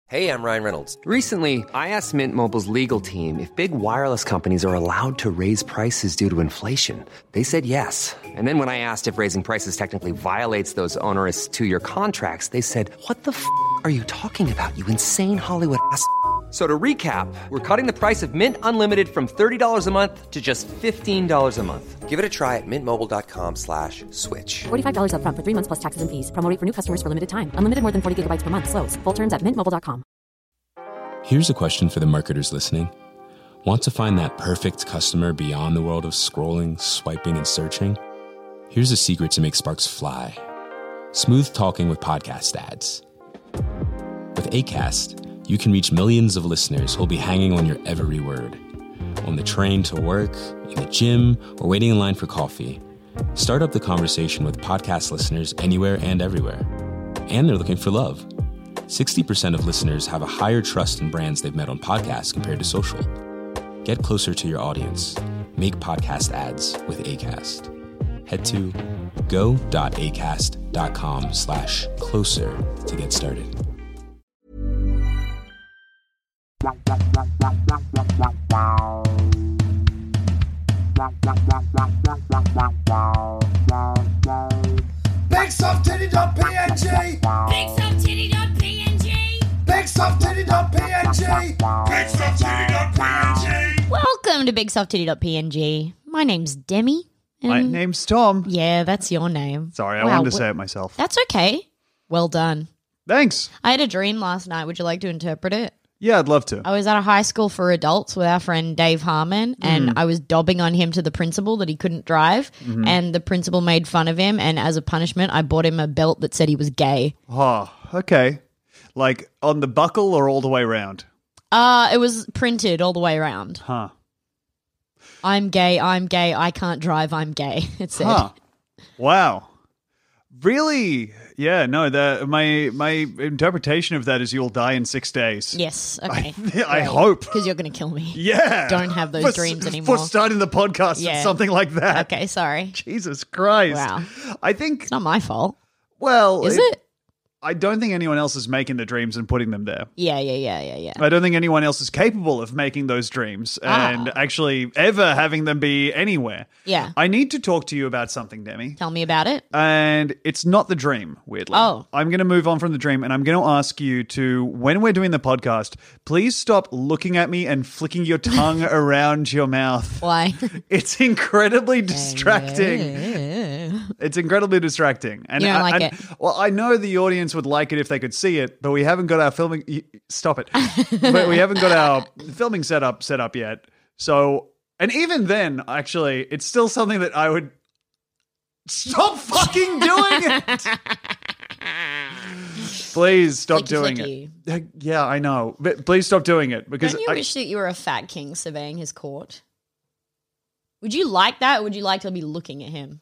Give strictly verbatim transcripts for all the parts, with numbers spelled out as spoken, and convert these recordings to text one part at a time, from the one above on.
Hey, I'm Ryan Reynolds. Recently, I asked Mint Mobile's legal team if big wireless companies are allowed to raise prices due to inflation. They said yes. And then when I asked if raising prices technically violates those onerous two-year contracts, they said, what the f*** are you talking about, you insane Hollywood ass f- So to recap, we're cutting the price of Mint Unlimited from thirty dollars a month to just fifteen dollars a month. Give it a try at mintmobile.com slash switch. forty-five dollars up front for three months plus taxes and fees. Promo rate for new customers for limited time. Unlimited more than forty gigabytes per month. Slows full terms at mint mobile dot com. Here's a question for the marketers listening. Want to find that perfect customer beyond the world of scrolling, swiping, and searching? Here's a secret to make sparks fly. Smooth talking with podcast ads. With Acast, you can reach millions of listeners who'll be hanging on your every word. On the train to work, in the gym, or waiting in line for coffee. Start up the conversation with podcast listeners anywhere and everywhere. And they're looking for love. sixty percent of listeners have a higher trust in brands they've met on podcasts compared to social. Get closer to your audience. Make podcast ads with Acast. Head to go.acast.com slash closer to get started. BigSoftTitty.png BigSoftTitty.png BigSoftTitty.png BigSoftTitty.png Welcome to BigSoftTitty.png. My name's Demi. and- My name's Tom. Yeah, that's your name. Sorry, I Wow, wanted to wh- say it myself. That's okay. Well done. Thanks. I had a dream last night. Would you like to interpret it? Yeah, I'd love to. I was at a high school for adults with our friend Dave Harmon, and Mm. I was dobbing on him to the principal that he couldn't drive, Mhm. and the principal made fun of him, and as a punishment, I bought him a belt that said he was gay. Oh, okay. Like on the buckle or all the way around? Uh, it was printed all the way around. Huh. I'm gay, I'm gay, I can't drive, I'm gay, it said. Huh. Wow. Really? Yeah, no, the my my interpretation of that is you'll die in six days. Yes, okay. I, I hope. Because you're going to kill me. Yeah. Don't have those For- dreams anymore. For starting the podcast Yeah. with something like that. Okay, sorry. Jesus Christ. Wow. I think... It's not my fault. Well... Is it? I don't think anyone else is making the dreams and putting them there. Yeah, yeah, yeah, yeah, yeah. I don't think anyone else is capable of making those dreams Ah. and actually ever having them be anywhere. Yeah. I need to talk to you about something, Demi. Tell me about it. And it's not the dream, weirdly. Oh. I'm going to move on from the dream and I'm going to ask you to, when we're doing the podcast, please stop looking at me and flicking your tongue around your mouth. Why? It's incredibly distracting. It's incredibly distracting. And You don't I- like and- it? Well, I know the audience would like it if they could see it, but we haven't got our filming. y- Stop it. But we haven't got our filming setup set up yet. So, and even then, actually, it's still something that I would stop fucking doing it. Please stop Flicky, doing flicky. it. Yeah, I know. But please stop doing it because Don't you I, wish that you were a fat king surveying his court? Would you like that, or would you like to be looking at him?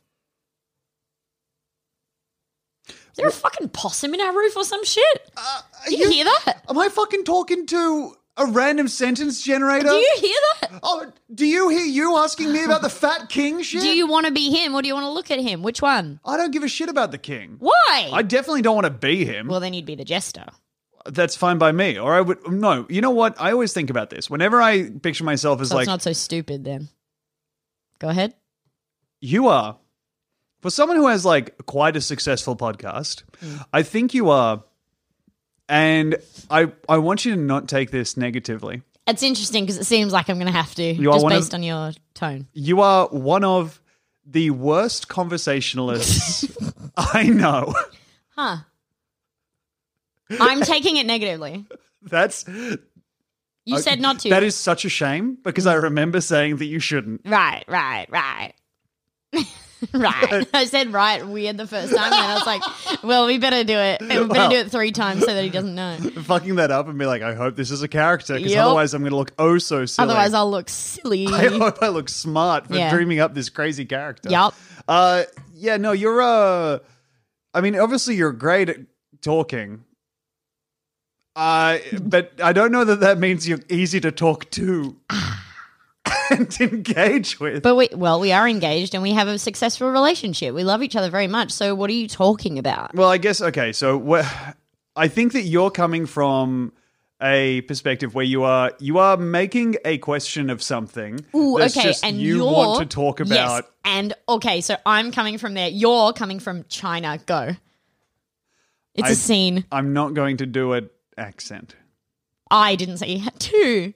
Is there a fucking possum in our roof or some shit? Uh, Do you, hear that? Am I fucking talking to a random sentence generator? Do you hear that? Oh, do you hear you asking me about the fat king shit? Do you want to be him, or do you want to look at him? Which one? I don't give a shit about the king. Why? I definitely don't want to be him. Well, then you'd be the jester. That's fine by me. Or I would no. You know what? I always think about this. Whenever I picture myself as So like it's not so stupid then. Go ahead. you are, for someone who has like quite a successful podcast, Mm. I think you are, and I I want you to not take this negatively. It's interesting because it seems like I'm going to have to, You are just one of- based on your tone. You are one of the worst conversationalists I know. Huh. I'm taking it negatively. That's You I- said not to. That is such a shame because I remember saying that you shouldn't. Right, right, right. right. I said right weird the first time, and then I was like, well, we better do it. We better Well- do it three times so that he doesn't know. Fucking that up and be like, I hope this is a character because Yep. otherwise I'm going to look oh so silly. Otherwise, I'll look silly. I hope I look smart for Yeah. dreaming up this crazy character. Yup. Uh, yeah, no, you're, uh, I mean, obviously you're great at talking. Uh, but I don't know that that means you're easy to talk to and engage with. But we, well, we are engaged and we have a successful relationship. We love each other very much. So, what are you talking about? Well, I guess, okay, so wh- I think that you're coming from a perspective where you are you are making a question of something. Ooh, that's okay, just and you you're, want to talk yes, about. and okay, so I'm coming from there. You're coming from China. Go. It's I- a scene. I'm not going to do an accent. I didn't say you had to.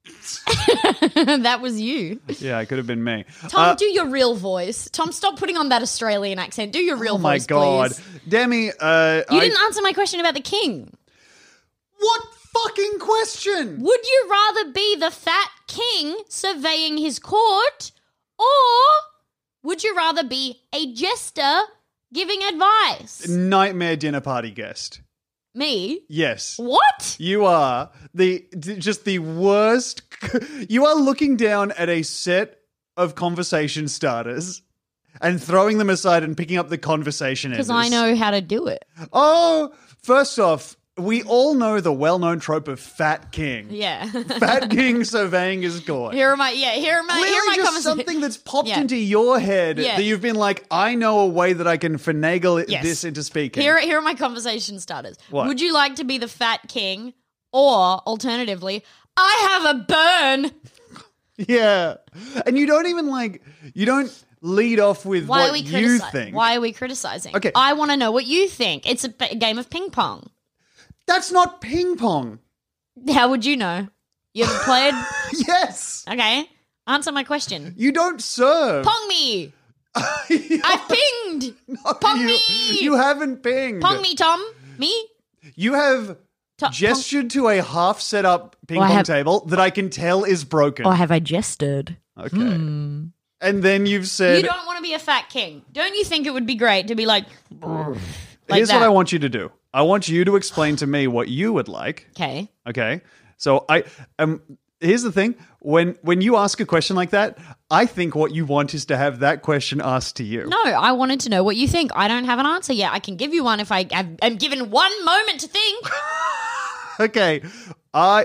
That was you. Yeah, it could have been me. Tom, Uh, do your real voice. Tom, stop putting on that Australian accent. Do your real oh my voice, god, please. Demi! Uh, You I- didn't answer my question about the king. What fucking question? Would you rather be the fat king surveying his court, or would you rather be a jester giving advice? Nightmare dinner party guest. Me? Yes. What? You are the d- just the worst. You are looking down at a set of conversation starters and throwing them aside and picking up the conversation Because enders. I know how to do it. Oh, first off, we all know the well-known trope of Fat King. Yeah. Fat King surveying his court. Here are my yeah. Here are my Clearly here are my just conversations. something that's popped Yeah. into your head Yeah. that you've been like, I know a way that I can finagle Yes. this into speaking. Here, here are my conversation starters. What? Would you like to be the fat king, or alternatively, I have a burn? Yeah. And you don't even like, you don't lead off with Why are what we you criticizing? think. Why are we criticizing? Okay. I want to know what you think. It's a, p- a game of ping pong. That's not ping pong. How would you know? You haven't played? Yes. Okay. Answer my question. You don't serve. Pong me. I've pinged. Pong you, me. You haven't pinged. Pong me, Tom. Me? You have To- gestured to a half set up ping Oh, I pong have- table that I can tell is broken. Or have I gestured? Okay. And then you've said, You don't want to be a fat king. Don't you think it would be great to be like, like here's that? what I want you to do. I want you to explain to me what you would like. Okay. Okay. So I um here's the thing. When when you ask a question like that, I think what you want is to have that question asked to you. No, I wanted to know what you think. I don't have an answer yet. I can give you one if I have, am given one moment to think. Okay. I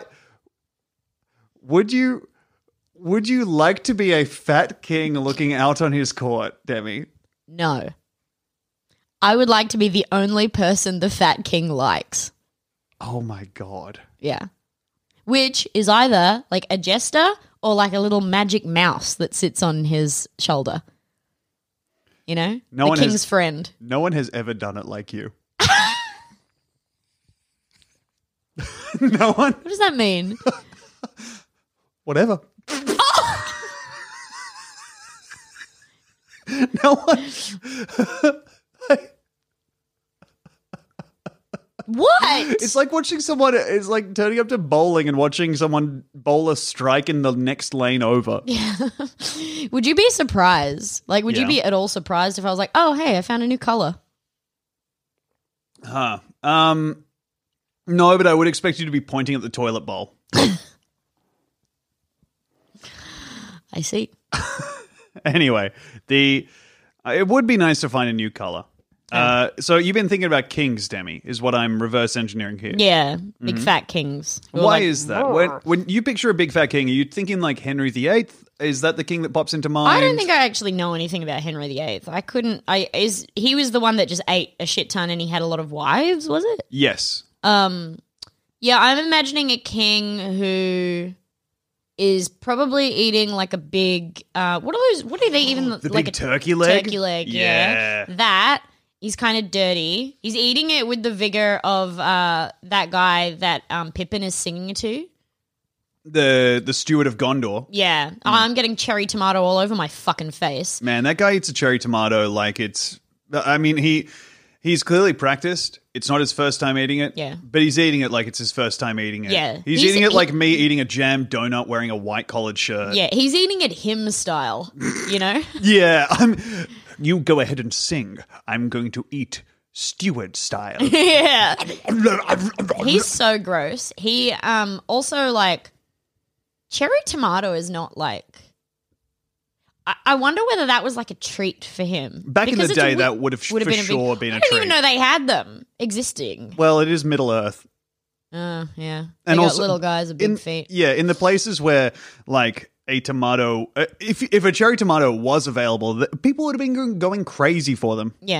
would you would you like to be a fat king looking out on his court, Demi? No. I would like to be the only person the fat king likes. Oh my god. Yeah. Which is either like a jester or like a little magic mouse that sits on his shoulder. You know? No the one king's has- friend. No one has ever done it like you. No one. What does that mean? Whatever. No one. What? It's like watching someone. It's like turning up to bowling and watching someone bowl a strike in the next lane over. Would you be surprised? Like, would Yeah. you be at all surprised if I was like, oh, hey, I found a new color? Huh. Um. No, but I would expect you to be pointing at the toilet bowl. I see. Anyway, the uh, it would be nice to find a new color. Uh, so you've been thinking about kings, Demi, is what I'm reverse engineering here. Yeah, big fat kings. Who are Why like, is that? When when you picture a big fat king, are you thinking like Henry the Eighth? Is that the king that pops into mind? I don't think I actually know anything about Henry the Eighth. I couldn't. I is he was the one that just ate a shit ton and he had a lot of wives. Was it? Yes. Um, yeah, I'm imagining a king who is probably eating like a big. Uh, what are those? What are they even The like big a turkey leg? Turkey leg, Yeah. yeah. That. He's kind of dirty. He's eating it with the vigor of uh, that guy that um, Pippin is singing to. The the steward of Gondor. Yeah. Oh, I'm getting cherry tomato all over my fucking face. Man, that guy eats a cherry tomato like it's. I mean, he he's clearly practiced. It's not his first time eating it. Yeah. But he's eating it like it's his first time eating it. Yeah. He's, He's- eating it he- like me eating a jam donut wearing a white collared shirt. Yeah, he's eating it him style, you know? Yeah. I'm. You go ahead and sing. I'm going to eat steward style. Yeah. He's so gross. He um also like cherry tomato is not like I, I wonder whether that was like a treat for him. Back in Because the it's a day, wi- that would have would for been a big- sure been a I didn't treat. even know they had them existing. Well, it is Middle Earth. Uh, yeah. They And got also little guys with big in, feet. Yeah, in the places where like a tomato, uh, if if a cherry tomato was available, th- people would have been going, going crazy for them. Yeah.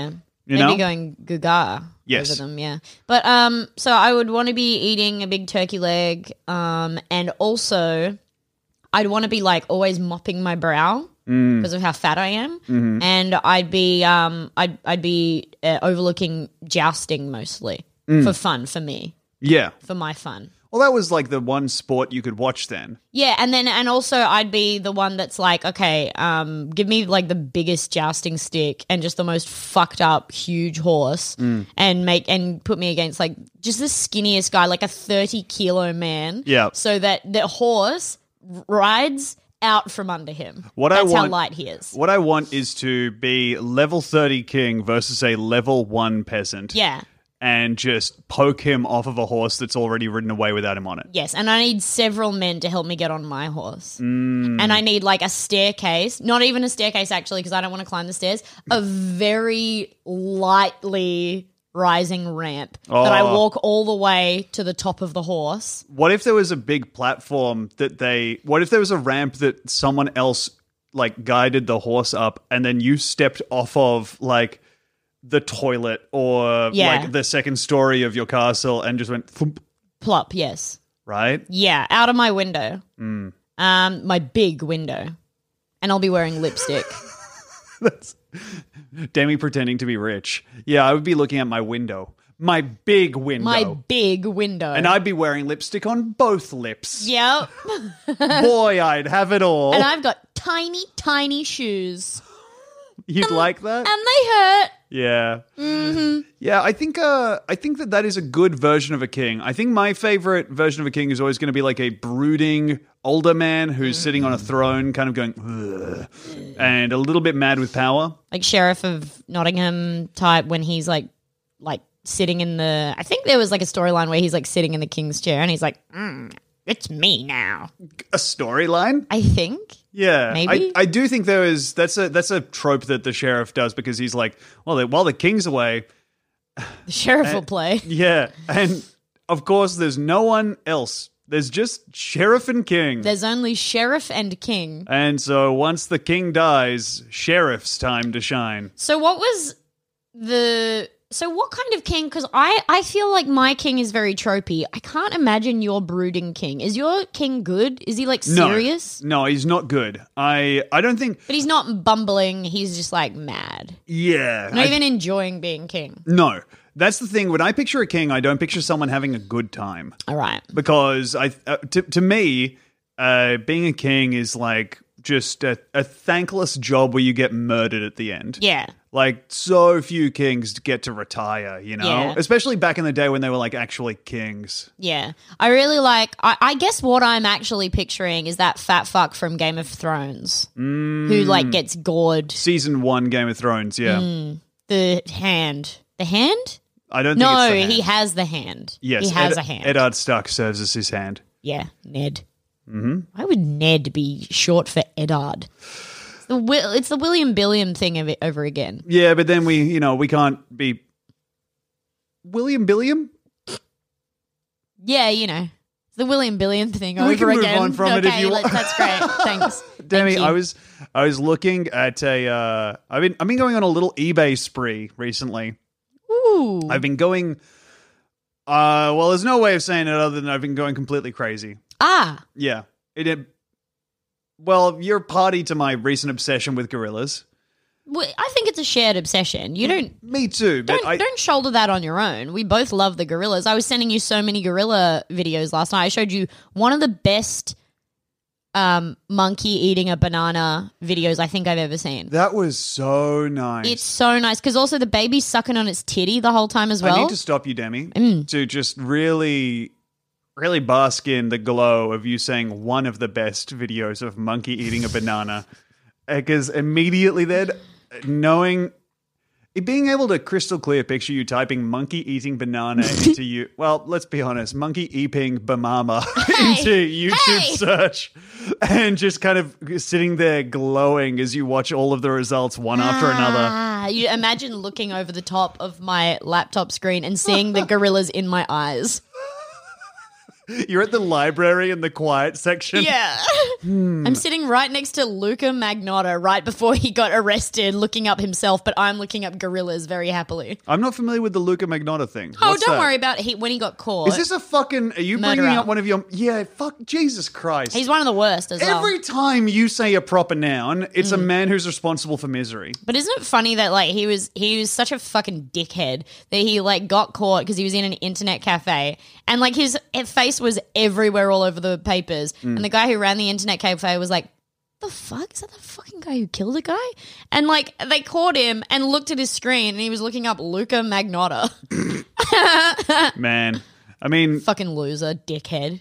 You Maybe know? going gaga Yes. over them, yeah. But um, so I would want to be eating a big turkey leg, um, and also I'd want to be like always mopping my brow Mm. because of how fat I am, Mm-hmm. and I'd be um, I'd I'd be uh, overlooking jousting mostly Mm. for fun for me, Yeah. for my fun. Well, that was like the one sport you could watch then. Yeah, and then and also I'd be the one that's like, okay, um, give me like the biggest jousting stick and just the most fucked up huge horse, Mm. and make and put me against like just the skinniest guy, like a thirty kilo man. Yeah. So that the horse rides out from under him. What I that's how want- light he is. What I want is to be level thirty king versus a level one peasant. Yeah. And just poke him off of a horse that's already ridden away without him on it. Yes, and I need several men to help me get on my horse. Mm. And I need like a staircase, not even a staircase actually, because I don't want to climb the stairs, a very lightly rising ramp that I Oh. walk all the way to the top of the horse. What if there was a big platform that they, what if there was a ramp that someone else like guided the horse up and then you stepped off of like the toilet or Yeah. like the second story of your castle and just went thump, Plop, yes. right? Yeah, out of my window. Mm. Um, my big window. And I'll be wearing lipstick. That's Demi pretending to be rich. Yeah, I would be looking at my window. My big window. My big window. and I'd be wearing lipstick on both lips. Yep. Boy, I'd have it all. And I've got tiny, tiny shoes. You'd like that? And they hurt. Yeah. Mm-hmm. Yeah, I think uh, I think that that is a good version of a king. I think my favorite version of a king is always going to be like a brooding older man who's sitting on a throne kind of going, "Ugh," and a little bit mad with power. Like Sheriff of Nottingham type when he's like like sitting in the I think there was like a storyline where he's like sitting in the king's chair and he's like, mm, it's me now. A storyline? I think. Yeah, Maybe? I, I do think there is. That's a that's a trope that the sheriff does because he's like, well, while the king's away, The sheriff will play. yeah, and of course, there's no one else. There's just sheriff and king. There's only sheriff and king. And so once the king dies, sheriff's time to shine. So what was the so what kind of king? Because I, I feel like my king is very tropey. I can't imagine your brooding king. Is your king good? Is he like serious? No, no, he's not good. I I don't think. But he's not bumbling. He's just like mad. Yeah, Not I- even enjoying being king. no. That's the thing. When I picture a king, I don't picture someone having a good time All right. because I uh, to to me, uh, being a king is like just a, a thankless job where you get murdered at the end. Yeah. Like, so few kings get to retire, you know? Yeah. Especially back in the day when they were, like, actually kings. Yeah. I really like, I, I guess what I'm actually picturing is that fat fuck from Game of Thrones Mm. who like gets gored. Season one Game of Thrones, yeah. Mm. The hand. The hand? I don't think No, it's the hand. he has the hand. Yes, he has Ed- a hand. Eddard Stark serves as his hand. Yeah, Ned. Mm-hmm. Why would Ned be short for Eddard? It's the, Wi- it's the William Billiam thing of it over again. Yeah, but then we, you know, we can't be... William Billiam? Yeah, you know. It's the William Billiam thing We over can move again. on from it if Okay, you want. let- That's great. Thanks. Demi, Thank you. I was I was looking at a... Uh, I've been I've been going on a little eBay spree recently. Ooh. I've been going... Uh, well, there's no way of saying it other than I've been going completely crazy. Ah. Yeah. It, it well, you're party to my recent obsession with gorillas. Well, I think it's a shared obsession. You don't Me too, but don't I don't shoulder that on your own. We both love the gorillas. I was sending you so many gorilla videos last night. I showed you one of the best um, monkey eating a banana videos I think I've ever seen. that was so nice. It's so nice because also the baby's sucking on its titty the whole time as well. I need to stop you, Demi, Mm. to just really, really bask in the glow of you saying one of the best videos of monkey eating a banana. Because immediately then, knowing, being able to crystal clear picture you typing monkey eating banana into you, well, let's be honest, monkey eating bamama into YouTube Hey! search and just kind of sitting there glowing as you watch all of the results one after another. Ah, you imagine looking over the top of my laptop screen and seeing the gorillas in my eyes. You're at the library in the quiet section. Yeah. I'm sitting right next to Luca Magnotta right before he got arrested, looking up himself, but I'm looking up gorillas very happily. I'm not familiar with the Luca Magnotta thing. Oh, What's don't that? worry about it. He, when he got caught. Is this a fucking... Are you Murderer. bringing up one of your... Yeah, fuck, Jesus Christ. He's one of the worst as well. Every time you say a proper noun, it's a man who's responsible for misery. But isn't it funny that like he was he was such a fucking dickhead that he like got caught because he was in an internet cafe and like his face was everywhere all over the papers and the guy who ran the internet cafe was like, the fuck? Is that the fucking guy who killed a guy? And like they caught him and looked at his screen and he was looking up Luca Magnotta. Man, I mean... Fucking loser, dickhead.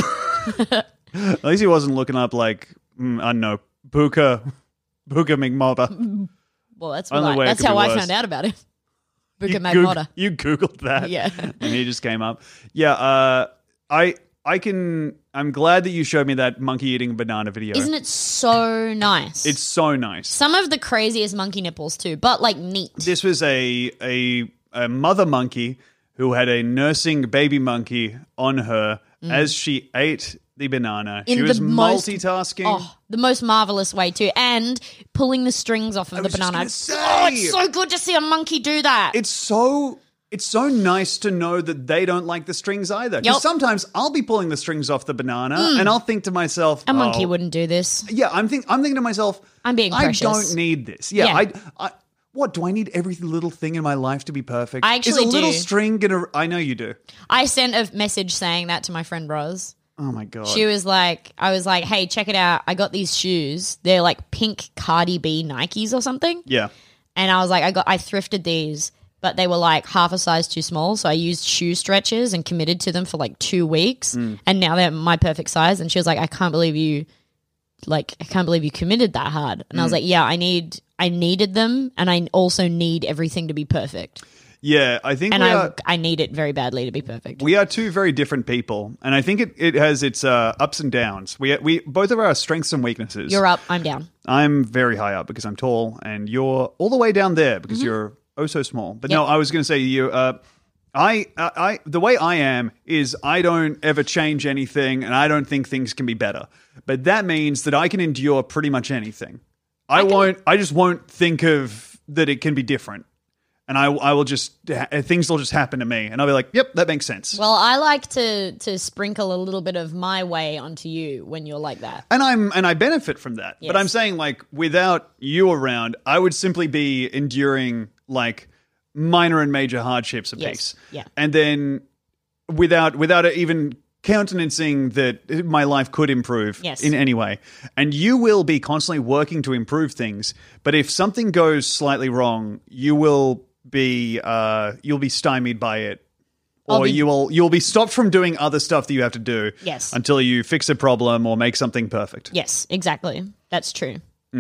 At least he wasn't looking up like, mm, I don't know, Buka, Buka McMobba. Well, that's Only what I, way it that's could how be I worse. found out about him. Luca You Magnotta. Goog- you Googled that. Yeah. And he just came up. Yeah, uh, I I can, I'm glad that you showed me that monkey eating a banana video. Isn't it so nice? It's so nice. Some of the craziest monkey nipples too, but like neat. This was a, a, a mother monkey who had a nursing baby monkey on her as she ate the banana. In she the was most- multitasking. Oh, the most marvelous way too, and pulling the strings off of I the was just banana. gonna say. Oh, it's so good to see a monkey do that. It's so it's so nice to know that they don't like the strings either. Because Yup. sometimes I'll be pulling the strings off the banana and I'll think to myself, a monkey oh, wouldn't do this. Yeah, I'm think I'm thinking to myself, I'm being I precious. don't need this. Yeah, Yeah. I, I what do I need every little thing in my life to be perfect? I Is actually a little do. string gonna I know you do. I sent a message saying that to my friend Roz. Oh my god. She was like, I was like, hey, check it out. I got these shoes. They're like pink Cardi B Nikes or something. yeah. And I was like, I got, I thrifted these, but they were like half a size too small. So I used shoe stretchers and committed to them for like two weeks. Mm. And now they're my perfect size. And she was like, I can't believe you, like, I can't believe you committed that hard. And I Mm. was like, yeah, I need, I needed them. And I also need everything to be perfect. Yeah, I think And we I, are I need it very badly to be perfect. we are two very different people, and I think it, it has its uh, ups and downs. We we both of our strengths and weaknesses. You're up, I'm down. I'm very high up because I'm tall, and you're all the way down there because you're oh so small. But no, Yep. I was going to say you. Uh, I, I, I, the way I am is I don't ever change anything, and I don't think things can be better. But that means that I can endure pretty much anything. I, won't. I just won't think of that it can be different, and I, I will just things will just happen to me, and I'll be like, "Yep, that makes sense." Well, I like to to sprinkle a little bit of my way onto you when you're like that. And I'm and I benefit from that. Yes. But I'm saying, like, without you around, I would simply be enduring like minor and major hardships Yes. apiece. Yeah. And then without without even countenancing that my life could improve Yes. in any way. And you will be constantly working to improve things. But if something goes slightly wrong, you will be uh, you'll be stymied by it. I'll Or be- you will you'll be stopped from doing other stuff that you have to do Yes. until you fix a problem or make something perfect. Yes, exactly. That's true.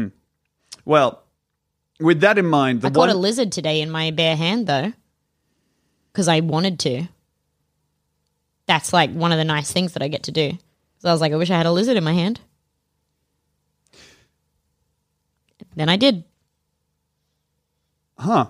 Well, with that in mind, the I caught one a lizard today in my bare hand, though, because I wanted to. That's like one of the nice things that I get to do. So I was like, I wish I had a lizard in my hand. Then I did. huh?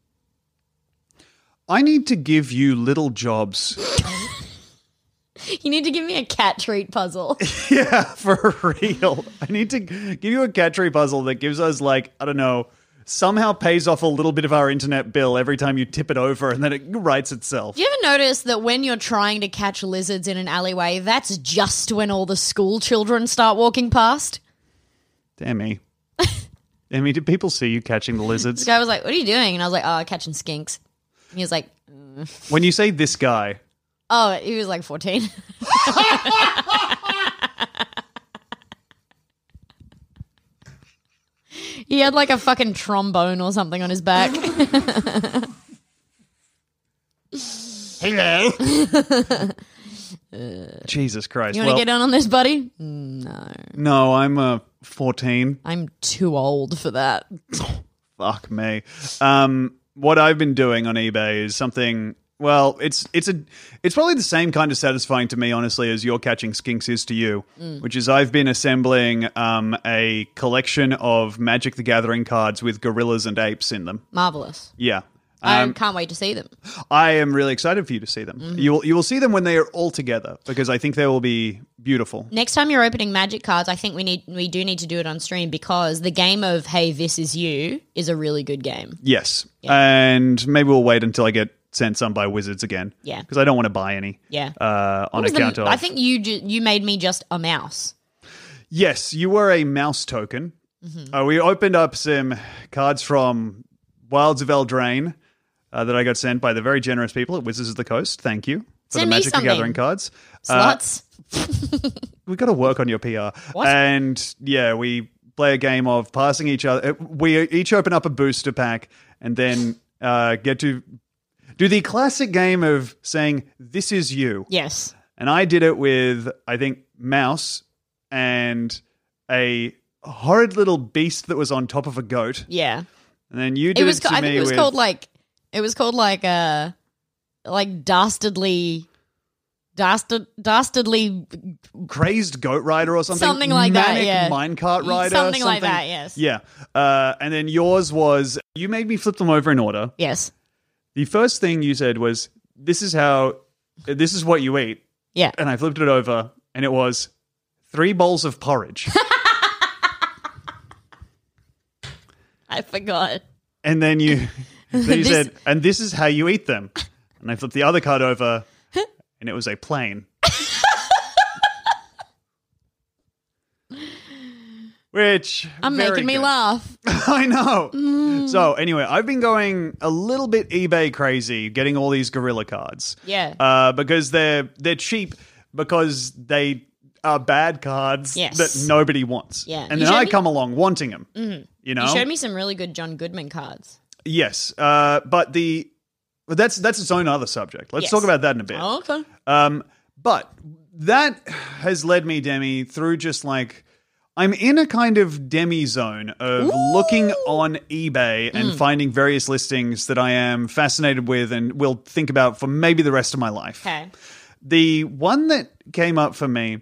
I need to give you little jobs. You need to give me a cat treat puzzle. Yeah, for real. I need to give you a cat tree puzzle that gives us, like, I don't know, somehow pays off a little bit of our internet bill every time you tip it over, and then it writes itself. Do you ever notice that when you're trying to catch lizards in an alleyway, that's just when all the school children start walking past? Demi. Demi, did people see you catching the This lizards? guy was like, what are you doing? And I was like, oh, catching skinks. And he was like, When you say this guy, oh, he was like fourteen. He had like a fucking trombone or something on his back. hello. Jesus Christ. You want to well, get down on this, buddy? No. no, I'm uh, fourteen. I'm too old for that. Fuck me. Um, what I've been doing on eBay is something. Well, it's it's a it's probably the same kind of satisfying to me, honestly, as your catching skinks is to you. Which is I've been assembling um, a collection of Magic the Gathering cards with gorillas and apes in them. Marvelous. Yeah, I Um, can't wait to see them. I am really excited for you to see them. Mm-hmm. You will you will see them when they are all together because I think they will be beautiful. Next time you're opening Magic cards, I think we need we do need to do it on stream because the game of Hey, This Is You is a really good game. Yes, and maybe we'll wait until I get sent some by Wizards again. Yeah. because I don't want to buy any. Yeah. uh, on What was the- account of I think you ju- you made me just a mouse. yes, you were a mouse token. Mm-hmm. Uh, we opened up some cards from Wilds of Eldraine uh, that I got sent by the very generous people at Wizards of the Coast. Thank you for Send the me Magic the something. Gathering cards. Uh, Sluts. we got to work on your P R. What? And yeah, we play a game of passing each other. We each open up a booster pack and then uh, get to do the classic game of saying, "This is you." Yes. And I did it with, I think, Mouse and a horrid little beast that was on top of a goat. Yeah. And then you did It it, was. to ca- I me think it was with called like. It was called like uh like dastardly, dastard, dastardly. Crazed Goat Rider or something. Something like that, Manic yeah. Minecart Rider. Something like that, yes. Yeah. Uh, and then yours was, you made me flip them over in order. Yes. The first thing you said was, this is how, this is what you eat. Yeah. And I flipped it over and it was three bowls of porridge. I forgot. And then you, then you This- said, and this is how you eat them. And I flipped the other card over and it was a plane. Which I'm very making me good. laugh. I know. Mm. So anyway, I've been going a little bit eBay crazy, getting all these gorilla cards. Yeah. Uh, because they're they're cheap because they are bad cards Yes. that nobody wants. Yeah. And You then I showed me- come along wanting them. You know. You showed me some really good John Goodman cards. Yes. Uh, but the but that's that's its own other subject. Let's Yes. talk about that in a bit. Oh, okay. Um, but that has led me, Demi, through just like I'm in a kind of demi zone of looking on eBay and Mm. finding various listings that I am fascinated with and will think about for maybe the rest of my life. Okay. The one that came up for me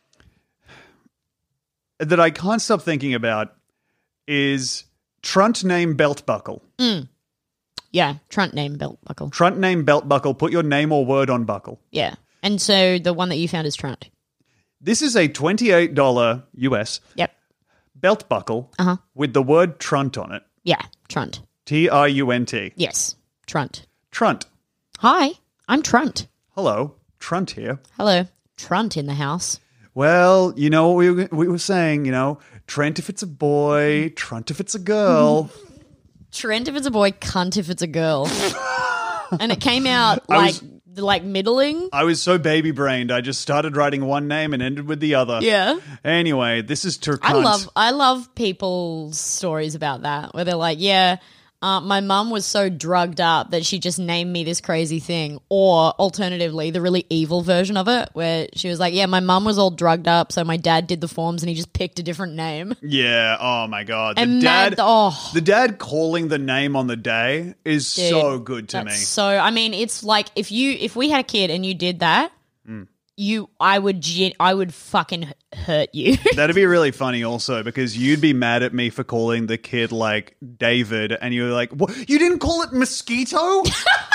that I can't stop thinking about is Trunt Name Belt Buckle. Yeah. Trunt name belt buckle. Trunt Name Belt Buckle. Put your name or word on buckle. Yeah. And so the one that you found is Trunt. This is a twenty-eight dollars U S Yep. belt buckle Uh-huh. with the word Trunt on it. Yeah. Trunt. T R U N T. Yes. Trunt. Trunt. Hi. I'm Trunt. Hello. Trunt here. Hello. Trunt in the house. Well, you know what we were, we were saying, you know, Trent if it's a boy, Trunt if it's a girl. Trent if it's a boy, cunt if it's a girl. And it came out I like was- like middling. I was so baby-brained, I just started writing one name and ended with the other. Yeah. Anyway, this is to I cunt. love I love people's stories about that where they're like, yeah, uh, my mum was so drugged up that she just named me this crazy thing. Or alternatively, the really evil version of it where she was like, yeah, my mum was all drugged up, so my dad did the forms and he just picked a different name. Yeah, oh my god. The And dad that- oh. The dad calling the name on the day is Dude, so good to That's me. So I mean, it's like if you if we had a kid and you did that, Mm. you I would gen- I would fucking h- hurt you. That'd be really funny also because you'd be mad at me for calling the kid like David and you were like, what? You didn't call it Mosquito?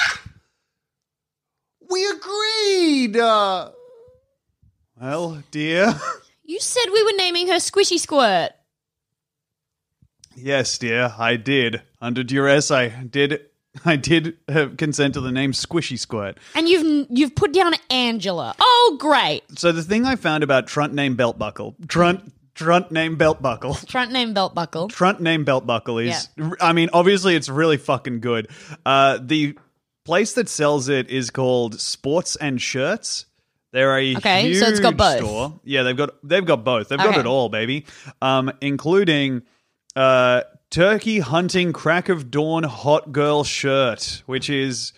We agreed. Uh, well, dear. You said we were naming her Squishy Squirt. Yes, dear, I did. Under duress, I did I did uh, consent to the name Squishy Squirt. And you've you've put down Angela. Oh, great. So the thing I found about Trunt Name Belt Buckle, Trunt, Trunt Name Belt Buckle, Trunt name belt buckle. Trunt Name Belt Buckle is, I mean, obviously it's really fucking good. Uh, the place that sells it is called Sports and Shirts. They're a Okay, huge so it's got both. store. Yeah, they've got they've got both. They've got Okay. it all, baby, um, including uh, turkey hunting crack of dawn hot girl shirt, which is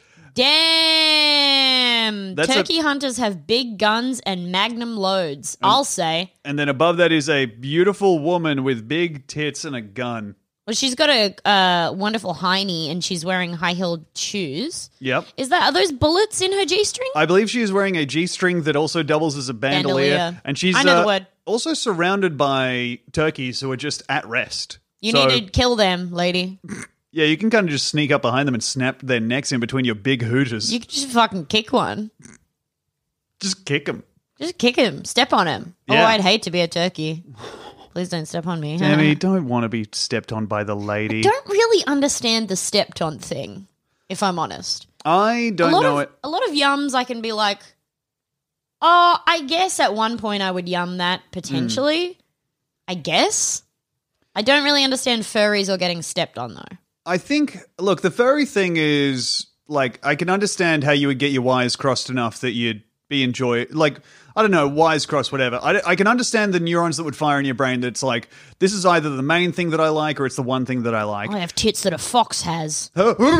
Damn. That's a- Turkey hunters have big guns and magnum loads. I'll say. and then above that is a beautiful woman with big tits and a gun. Well, she's got a uh, wonderful hiney and she's wearing high-heeled shoes. Yep. Is that are those bullets in her G-string? I believe she is wearing a G-string that also doubles as a bandolier, Bandolier. and she's I know the uh, word. also surrounded by turkeys who are just at rest. You So- need to kill them, lady. Yeah, you can kind of just sneak up behind them and snap their necks in between your big hooters. You could just fucking kick one. Just kick them. Just kick him. Step on him. Yeah. Oh, I'd hate to be a turkey. Please don't step on me. Tammy, don't want to be stepped on by the lady. Don't really understand the stepped on thing, if I'm honest. I don't a lot know of, it. A lot of yums I can be like, oh, I guess at one point I would yum that potentially. Mm. I guess. I don't really understand furries or getting stepped on though. I think, look, the furry thing is, like, I can understand how you would get your wires crossed enough that you'd be enjoy, like, I don't know, wires crossed, whatever. I, I can understand the neurons that would fire in your brain that's like, this is either the main thing that I like or it's the one thing that I like. I have tits that a fox has.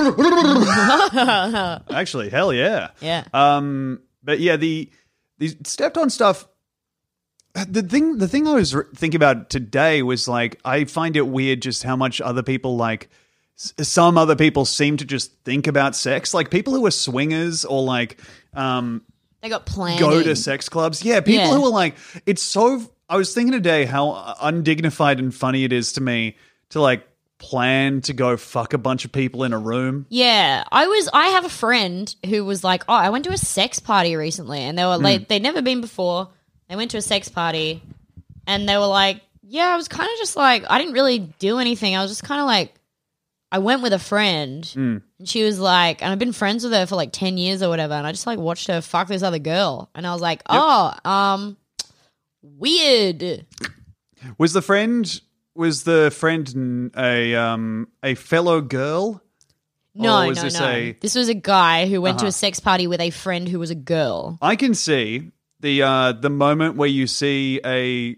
Actually, hell yeah. Yeah. Um, but yeah, the, the stepped on stuff, the thing, the thing I was re- thinking about today was like, I find it weird just how much other people like, some other people seem to just think about sex. Like people who are swingers or like, um, they got planning. Go to sex clubs. Yeah, people Yeah. who are like, it's so, I was thinking today how undignified and funny it is to me to like plan to go fuck a bunch of people in a room. Yeah, I was. I have a friend who was like, "Oh, I went to a sex party recently," and they were like, they'd never been before. They went to a sex party, and they were like, "Yeah, I was kind of just like, I didn't really do anything. I was just kind of like, I went with a friend, Mm. and she was like, and I've been friends with her for like ten years or whatever, and I just like watched her fuck this other girl, and I was like, oh, um, weird." Was the friend, was the friend a, um, a fellow girl? No, Or was no, this no. a- This was a guy who went to Uh-huh. a sex party with a friend who was a girl. I can see the, uh, the moment where you see a,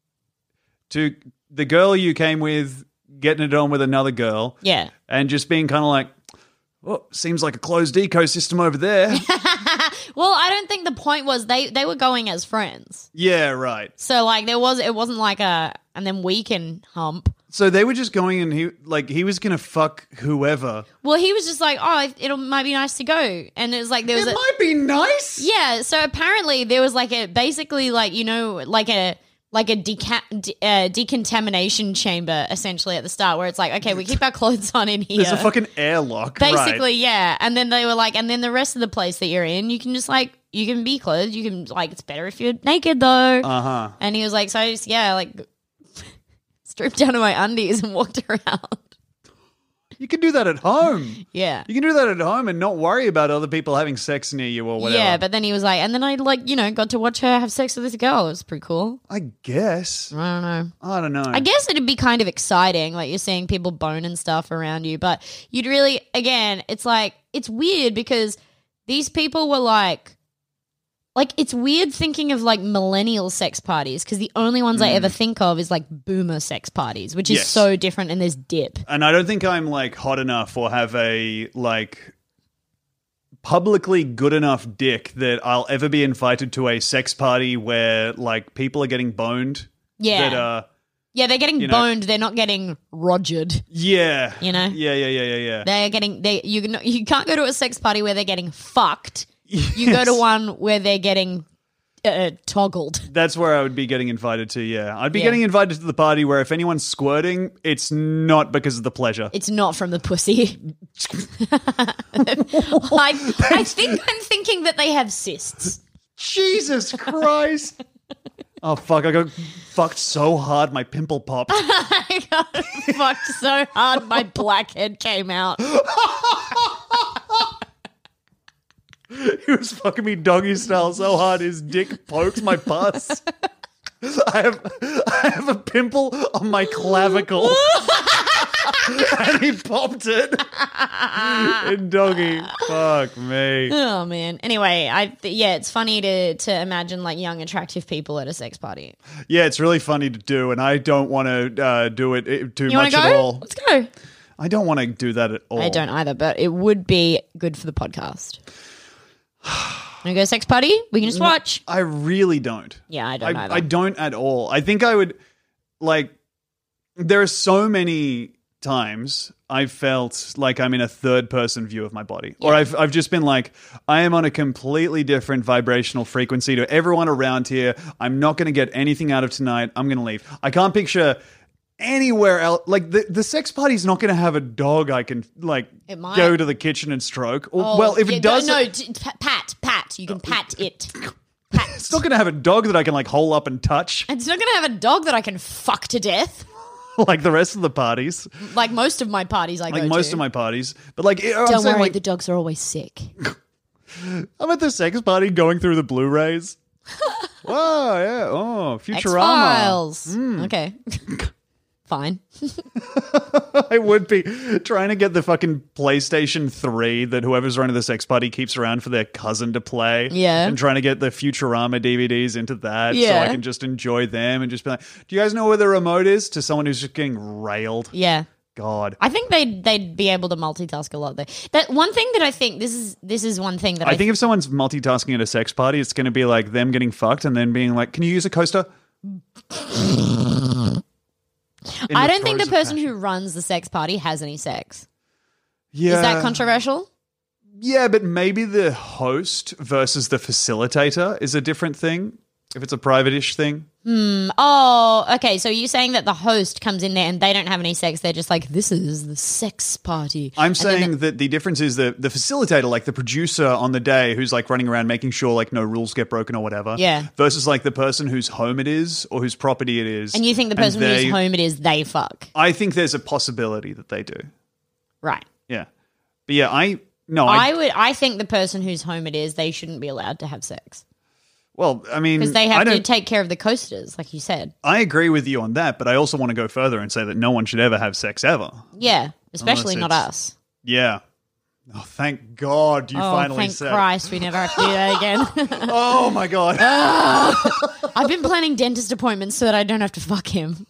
to the girl you came with getting it on with another girl. Yeah. And just being kind of like, oh, seems like a closed ecosystem over there. Well, I don't think the point was they, they were going as friends. Yeah, right. So like there was it wasn't like a and then we can hump. So they were just going and he like he was gonna fuck whoever. Well, he was just like, "Oh, it'll might be nice to go." And it was like there was It a might be nice. Yeah, so apparently there was like a basically like, you know, like a like a deca- de- uh, decontamination chamber essentially at the start where it's like, okay, we keep our clothes on in here. There's a fucking airlock. Basically, right. yeah. And then they were like, and then the rest of the place that you're in, you can just like, you can be clothed. You can like, it's better if you're naked though. Uh huh. And he was like, so I just, yeah, like stripped down to my undies and walked around. You can do that at home. Yeah. You can do that at home and not worry about other people having sex near you or whatever. Yeah, but then he was like, and then I like, you know, got to watch her have sex with this girl. It was pretty cool. I guess. I don't know. I don't know. I guess it'd be kind of exciting, like you're seeing people bone and stuff around you, but you'd really, again, it's like, it's weird because these people were like, like, it's weird thinking of like millennial sex parties because the only ones I ever think of is like boomer sex parties, which is Yes. so different and there's dip. And I don't think I'm like hot enough or have a like publicly good enough dick that I'll ever be invited to a sex party where like people are getting boned. Yeah. That uh Yeah, they're getting You know- boned, they're not getting rogered. yeah. You know? Yeah, yeah, yeah, yeah, yeah. They're getting, they you, can- you can't go to a sex party where they're getting fucked. You go Yes. to one where they're getting uh, toggled. That's where I would be getting invited to, yeah. I'd be Yeah. getting invited to the party where if anyone's squirting, it's not because of the pleasure. It's not from the pussy. I, I think I'm thinking that they have cysts. Jesus Christ. Oh, fuck. I got fucked so hard my pimple popped. I got fucked so hard my blackhead came out. He was fucking me doggy style so hard his dick poked my pus. I have I have a pimple on my clavicle. And he popped it. In doggy. Fuck me. Oh man. Anyway, I th- yeah, it's funny to to imagine like young attractive people at a sex party. Yeah, it's really funny to do, and I don't want to uh, do it uh, too You want much to at go? all. Let's go. I don't want to do that at all. I don't either, but it would be good for the podcast. Want to go sex party? We can just watch. I really don't. Yeah, I don't I, either. I don't at all. I think I would, like, there are so many times I've felt like I'm in a third person view of my body. Or I've I've just been like, I am on a completely different vibrational frequency to everyone around here. I'm not going to get anything out of tonight. I'm going to leave. I can't picture anywhere else. Like the, the sex party's not going to have a dog I can like It might. go to the kitchen and stroke. Or, Oh, well, if yeah, it does, no, t- t- pat, pat. You can pat it. Pat. it's not going to have a dog that I can like hole up and touch It's not going to have a dog that I can fuck to death, like the rest of the parties, like most of my parties I like go most to. of my parties. But like, I'm Don't saying, worry, like, the dogs are always sick. I'm at the sex party going through the Blu-rays. Whoa, yeah, oh, Futurama. X-Files. Okay. Fine. I would be trying to get the fucking PlayStation three that whoever's running the sex party keeps around for their cousin to play. Yeah. And trying to get the Futurama D V Ds into that so Yeah. I can just enjoy them and just be like, do you guys know where the remote is? To someone who's just getting railed. Yeah. God. I think they'd they'd be able to multitask a lot there. That one thing that I think this is this is one thing that I, I think if someone's multitasking at a sex party, it's going to be like them getting fucked and then being like, can you use a coaster? In I don't think the throes of person passion. who runs the sex party has any sex. Yeah. Is that controversial? Yeah, but maybe the host versus the facilitator is a different thing. If it's a private-ish thing. Oh, okay. So you're saying that the host comes in there and they don't have any sex. They're just like, this is the sex party. I'm And then saying the- that the difference is that the facilitator, like the producer on the day who's like running around making sure like no rules get broken or whatever. Yeah. Versus like the person whose home it is or whose property it is. and you think the person they- whose home it is, they fuck. I think there's a possibility that they do. Right. Yeah. But yeah, I... No, I... I would. I think the person whose home it is, they shouldn't be allowed to have sex well, I mean... because they I have to don't- take care of the coasters, like you said. I agree with you on that, but I also want to go further and say that no one should ever have sex ever. Yeah, especially Unless not it's- us. Yeah. Oh, thank God you Oh, finally thank said... Christ, we never have to do that again. Oh, my God. I've been planning dentist appointments so that I don't have to fuck him.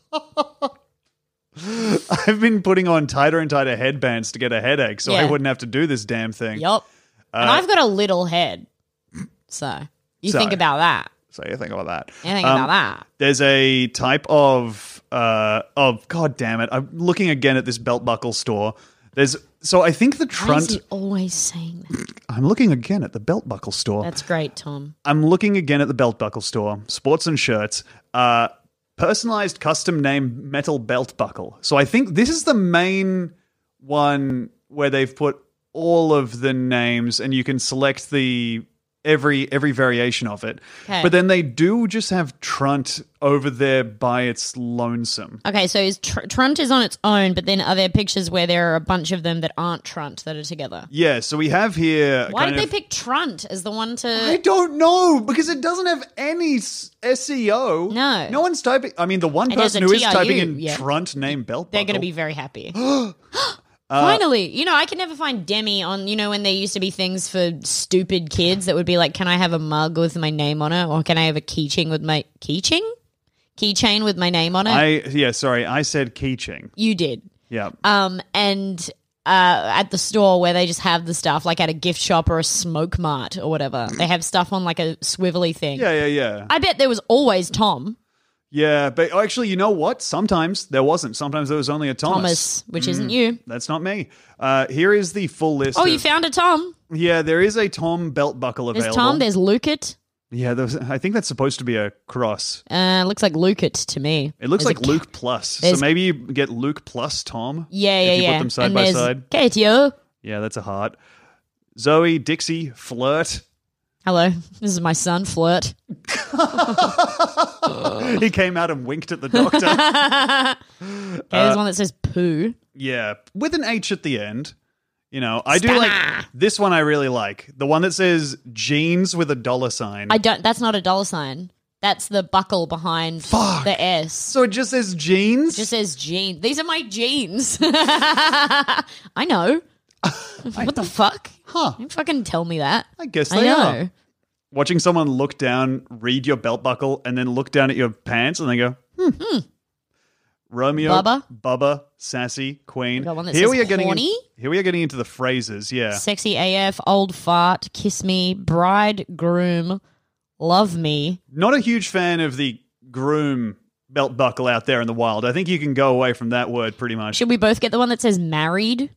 I've been putting on tighter and tighter headbands to get a headache so I Yeah. wouldn't have to do this damn thing. Yup. and I've got a little head, so you So- think about that. So you think about that. You think Um, about that. There's a type of uh of God damn it. I'm looking again at this belt buckle store. There's so I think the Why is trunk he always saying that? I'm looking again at the belt buckle store. That's great, Tom. I'm looking again at the belt buckle store. Sports and shirts. Uh personalized custom name metal belt buckle. So I think this is the main one where they've put all of the names and you can select the every every variation of it. Okay. But then they do just have Trunt over there by its lonesome. Okay, so is tr- Trunt is on its own, but then are there pictures where there are a bunch of them that aren't Trunt that are together? Yeah, so we have here Why kind did of- they pick Trunt as the one to? I don't know because it doesn't have any s- S E O. No. No one's typing. I mean, the one It has person a who is T R U, typing in yeah. Trunt name belt They're buckle. going to be very happy. Uh, Finally, you know, I can never find Demi on, you know, when there used to be things for stupid kids that would be like, can I have a mug with my name on it? Or can I have a keychain with my keychain? Keychain with my name on it? I yeah, sorry, I said keychain. you did. Yeah. Um, and uh, at the store where they just have the stuff, like at a gift shop or a smoke mart or whatever, they have stuff on like a swivelly thing. Yeah, yeah, yeah. I bet there was always Tom. Yeah, but actually, you know what? Sometimes there wasn't. Sometimes there was only a Thomas. Thomas, which isn't you. That's not me. Uh, here is the full list. Oh, of- you found a Tom. Yeah, there is a Tom belt buckle There's available. Tom, there's Lucas. yeah, there's, I think that's supposed to be a cross. Uh, looks like Lucas to me. It looks There's like a Luke plus. So there's- maybe you get Luke plus Tom. Yeah, yeah, if you yeah. put them side and by there's side. Katie-o. Yeah, that's a heart. Zoe, Dixie, Flirt. Hello, this is my son, Flirt. He came out and winked at the doctor. Okay, there's one that says poo. Yeah, with an H at the end. You know, I do like this one. I really like the one that says jeans with a dollar sign. I don't. That's not a dollar sign. That's the buckle behind Fuck. the S. so it just says jeans. Just says jeans. These are my jeans. I know. What the fuck? Huh. Don't fucking tell me that. I guess I they know. are. Watching someone look down, read your belt buckle, and then look down at your pants, and they go, "Hmm." Romeo, Bubba? Bubba, Sassy, Queen. We got one that here says we are getting in- horny? here we are getting into the phrases. Yeah, Sexy A F, old fart, kiss me, bride, groom, love me. not a huge fan of the groom belt buckle out there in the wild. I think you can go away from that word pretty much. Should we both get the one that says married?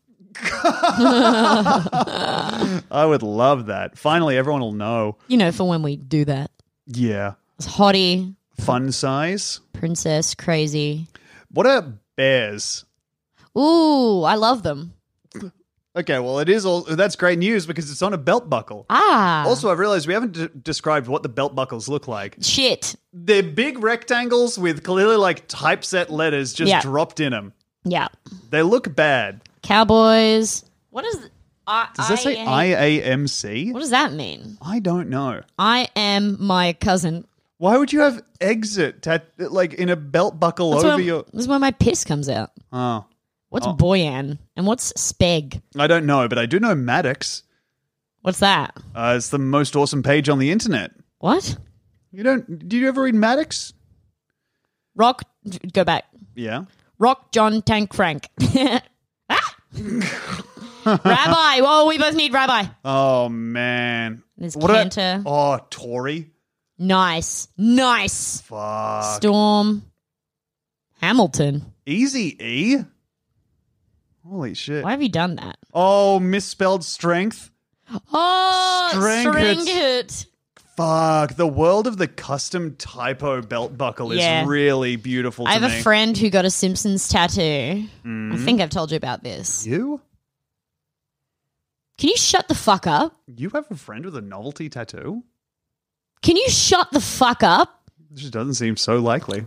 I would love that. Finally, everyone will know. You know, for when we do that. Yeah, It's hottie, fun size. princess, crazy. What are bears? Ooh, I love them. Okay, well, it is all. That's great news because it's on a belt buckle. Ah. Also, I've realized we haven't d- described what the belt buckles look like. Shit. They're big rectangles with clearly like typeset letters just Yeah. dropped in them. Yeah. They look bad. Cowboys. What is... I, Does that say I A M C? What does that mean? I don't know. I am my cousin. Why would you have exit tat- like in a belt buckle That's over where, your... This is where my piss comes out. Oh. What's Boyan? And what's Speg? I don't know, but I do know Maddox. What's that? Uh, it's the most awesome page on the internet. What? You don't... Do you ever read Maddox? Rock... Go back. Yeah. Rock, John, Tank, Frank. Ah! Rabbi. Whoa, we both need Rabbi. Oh, man. There's What a- Cantor. Oh, Tory. Nice. Nice. Fuck. Storm. Hamilton. Easy E? Holy shit. Why have you done that? Oh, misspelled strength. Oh, Strength. Stringit. Fuck. The world of the custom typo belt buckle is Yeah. really beautiful to I have me. a friend who got a Simpsons tattoo. I think I've told you about this. You? Can you shut the fuck up? You have a friend with a novelty tattoo? Can you shut the fuck up? This just doesn't seem so likely.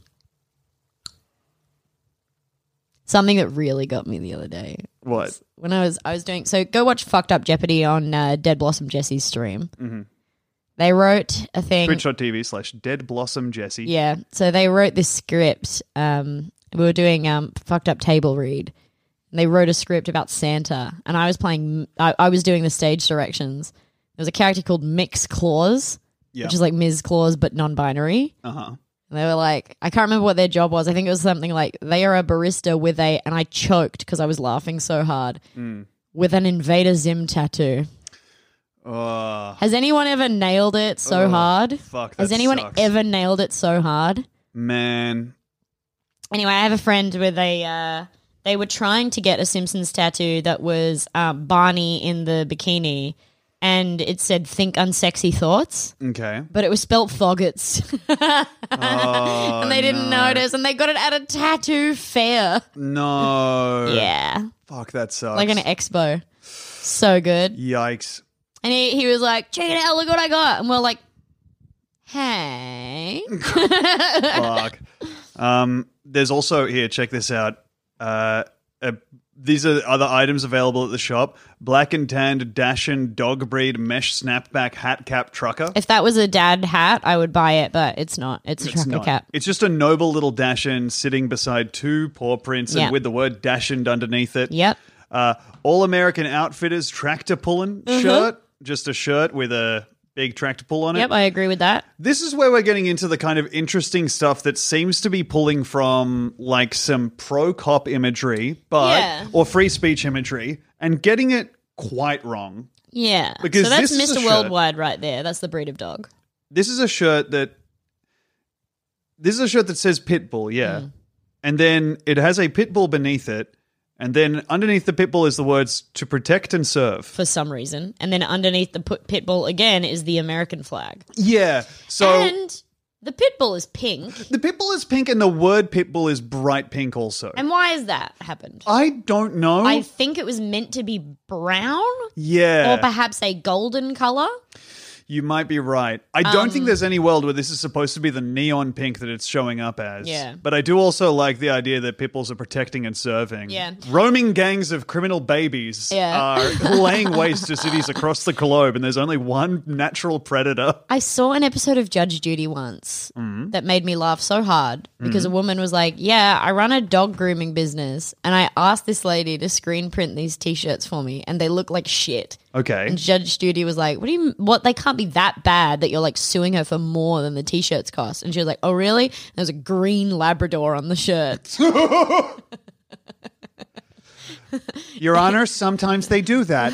Something that really got me the other day. What? When I was I was doing so go watch Fucked Up Jeopardy on uh, Dead Blossom Jesse's stream. Mm-hmm. They wrote a thing. Twitch.tv slash Dead Blossom Jesse. Yeah. So they wrote this script. Um, we were doing um Fucked Up Table Read. And they wrote a script about Santa, and I was playing. I, I was doing the stage directions. There was a character called Mix Claus, Yeah. which is like Miz Claus but non-binary. Uh huh. And they were like, I can't remember what their job was. I think it was something like they are a barista with a, and I choked because I was laughing so hard, Mm. with an Invader Zim tattoo. Uh, Has anyone ever nailed it so Oh, hard? fuck, that Has anyone sucks. ever nailed it so hard? man. Anyway, I have a friend with a, uh, they were trying to get a Simpsons tattoo that was um, Barney in the bikini, and it said think unsexy thoughts. Okay. But it was spelt Foggets. Oh, and they didn't no. notice, and they got it at a tattoo fair. No. Yeah. Fuck, that sucks. Like an expo. So good. Yikes. And he, he was like, check it out, look what I got. And we're like, hey. Fuck. Um, there's also, here, check this out. Uh, uh, these are other items available at the shop. Black and tanned Dashin dog breed mesh snapback hat cap trucker. If that was a dad hat, I would buy it, but it's not. It's a It's trucker not. cap. It's just a noble little Dashin sitting beside two paw prints Yeah. and with the word Dashin underneath it. Yep. Uh, All American Outfitters tractor pulling shirt. Just a shirt with a big tractor pull on it. Yep, I agree with that. This is where we're getting into the kind of interesting stuff that seems to be pulling from like some pro-cop imagery, but Yeah. or free speech imagery, and getting it quite wrong. Yeah. Because so that's this is a Mister shirt- Worldwide right there. That's the breed of dog. This is a shirt that this is a shirt that says Pitbull, yeah. Mm. And then it has a Pitbull beneath it, and then underneath the Pitbull is the words to protect and serve. For some reason. And then underneath the put pit bull again is the American flag. Yeah. So and the pit bull is pink. the Pitbull is pink and the word Pitbull is bright pink also. And why has that happened? I don't know. I think it was meant to be brown yeah. or perhaps a golden color. You might be right. I don't Um, think there's any world where this is supposed to be the neon pink that it's showing up as. Yeah. But I do also like the idea that Pitbulls are protecting and serving. Yeah. Roaming gangs of criminal babies Yeah. are laying waste to cities across the globe, and there's only one natural predator. I saw an episode of Judge Judy once Mm-hmm. that made me laugh so hard because a woman was like, yeah, I run a dog grooming business and I asked this lady to screen print these t-shirts for me and they look like shit. Okay. And Judge Judy was like, what do you, what, they can't be that bad that you're like suing her for more than the t-shirts cost. And she was like, oh really? And there's a green Labrador on the shirt. Your Honor, sometimes they do that.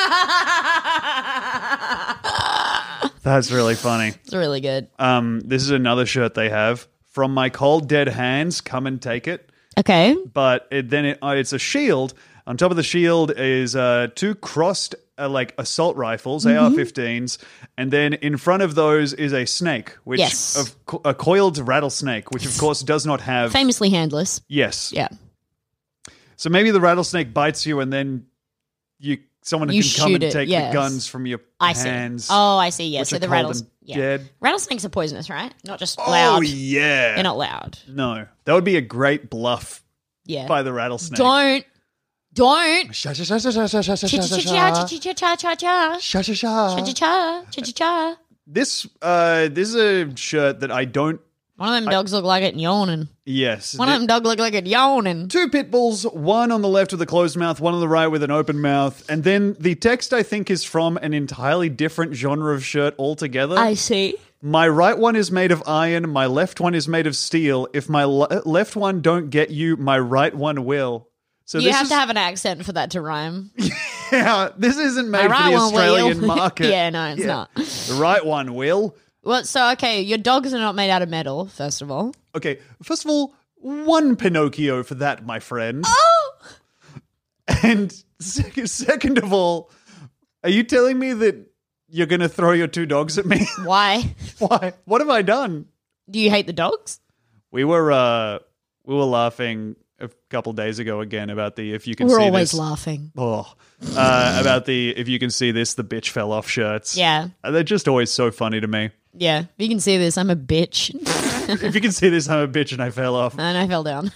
That's really funny. It's really good. Um, this is another shirt they have. From my cold dead hands, come and take it. Okay. But it, then it, uh, it's a shield, On top of the shield is uh, two crossed uh, like assault rifles, Mm-hmm. A R fifteens, and then in front of those is a snake, which Yes. of co- a coiled rattlesnake, which of course does not have. Famously handless. Yes. Yeah. So maybe the rattlesnake bites you, and then you someone You can come and shoot it, take yes. the guns from your I hands. see. Oh, I see. Yeah. which So are the cold rattles. and Yeah. dead. Rattlesnakes are poisonous, right? Not just Oh loud. yeah. They're not loud. No, that would be a great bluff Yeah. by the rattlesnake. Don't. Don't. Sha sha sha sha sha sha sha sha Cha sha cha cha sha cha cha cha cha cha. sha sha Cha cha sha. cha cha cha cha. This uh, this is a shirt that I don't. One of them dogs look like it yawning. Yes, One of them dogs look like it yawning. two pit bulls, one on the left with a closed mouth, one on the right with an open mouth, and then the text I think is from an entirely different genre of shirt altogether. I see. My right one is made of iron, my left one is made of steel. If my le- left one don't get you, my right one will. So You this have is, to have an accent for that to rhyme. yeah, this isn't made My for right the one will. Australian market. Yeah, no, it's not. The right one will. Well, so okay, your dogs are not made out of metal. First of all. Okay, first of all, one Pinocchio for that, my friend. Oh. And second, second of all, are you telling me that you're going to throw your two dogs at me? Why? Why? What have I done? Do you hate the dogs? We were uh we were laughing a couple days ago again about the if you can We're see always this. laughing. Oh, uh, about the if you can see this, the bitch fell off shirts. Yeah. Uh, they're just always so funny to me. Yeah. If you can see this, I'm a bitch. If you can see this, I'm a bitch and I fell off. And I fell down.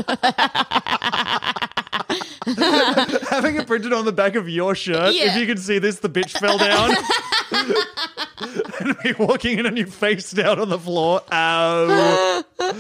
Having it printed on the back of your shirt. Yeah. If you can see this, the bitch fell down. And me walking in on you face down on the floor. Ow.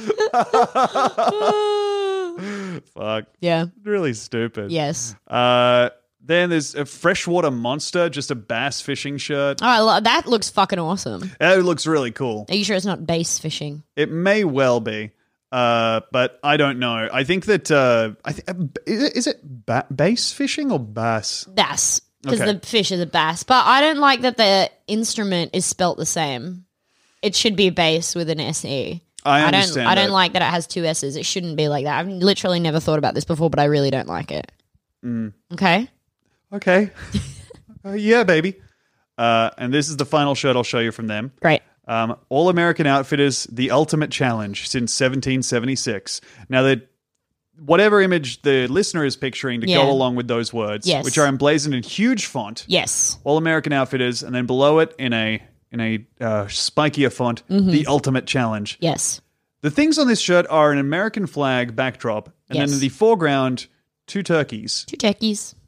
Fuck. Yeah. Really stupid. Yes. Uh, then there's a freshwater monster, just a bass fishing shirt. All right, lo- that looks fucking awesome. It looks really cool. Are you sure it's not bass fishing? It may well be, uh, but I don't know. I think that uh, I th- is it, is it ba- bass fishing or bass? Bass. Because Okay. the fish is a bass. But I don't like that the instrument is spelt the same. It should be bass with an S E. I don't understand I don't that. like that it has two S's. It shouldn't be like that. I've literally never thought about this before, but I really don't like it. Mm. Okay? Okay. uh, yeah, baby. Uh, and this is the final shirt I'll show you from them. Great. Um, All American Outfitters, the ultimate challenge since seventeen seventy-six. Now, that whatever image the listener is picturing to Yeah. go along with those words, Yes. which are emblazoned in huge font. Yes. All American Outfitters, and then below it in a in a uh, spikier font, Mm-hmm. the ultimate challenge. Yes. The things on this shirt are an American flag backdrop, and Yes. then in the foreground, two turkeys. Two turkeys.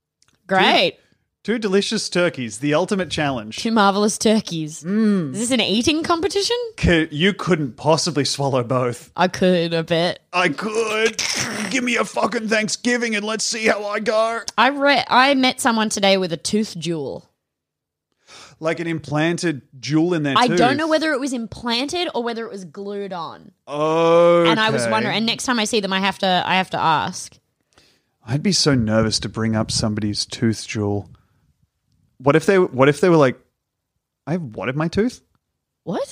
Great. Two delicious turkeys, the ultimate challenge. Two marvelous turkeys. Mm. Is this an eating competition? C- You couldn't possibly swallow both. I could a bit. I could. Give me a fucking Thanksgiving and let's see how I go. I re- I met someone today with a tooth jewel. Like an implanted jewel in their I tooth. don't know whether it was implanted or whether it was glued on. Oh, And I was wondering. And next time I see them, I have to. I have to ask. I'd be so nervous to bring up somebody's tooth jewel. What if they? What if they were like, I have what in my tooth? What?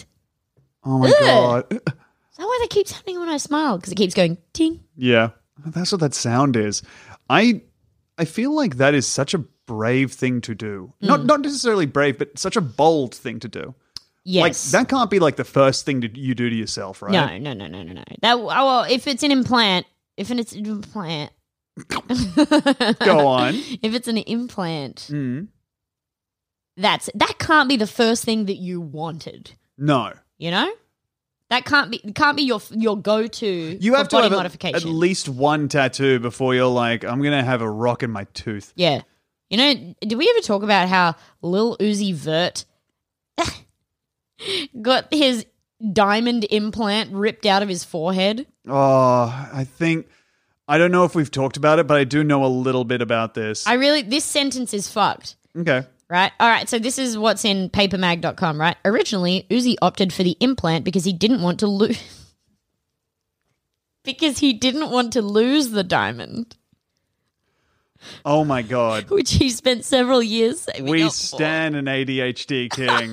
Oh my Ugh. god! Is that why that keeps happening when I smile? Because it keeps going ting. Yeah, that's what that sound is. I, I feel like that is such a brave thing to do. Not not necessarily brave, but such a bold thing to do. Yes. Like that can't be like the first thing to, you do to yourself, right? No, no, no, no, no, no. That oh, well, if it's an implant, if it's an implant, Go on. if it's an implant, Mm. that's that can't be the first thing that you wanted. No. You know, that can't be can't be your your go to. You have to body have a- modification. at least one tattoo before you're like, I'm going to have a rock in my tooth. Yeah. You know, did we ever talk about how Lil Uzi Vert got his diamond implant ripped out of his forehead? Oh, I think, I don't know if we've talked about it, but I do know a little bit about this. I really, this sentence is fucked, okay. right? All right, so this is what's in paper mag dot com, right? Originally, Uzi opted for the implant because he didn't want to lose. because he didn't want to lose the diamond, Oh my God. which he spent several years saving We up for. stand an A D H D king.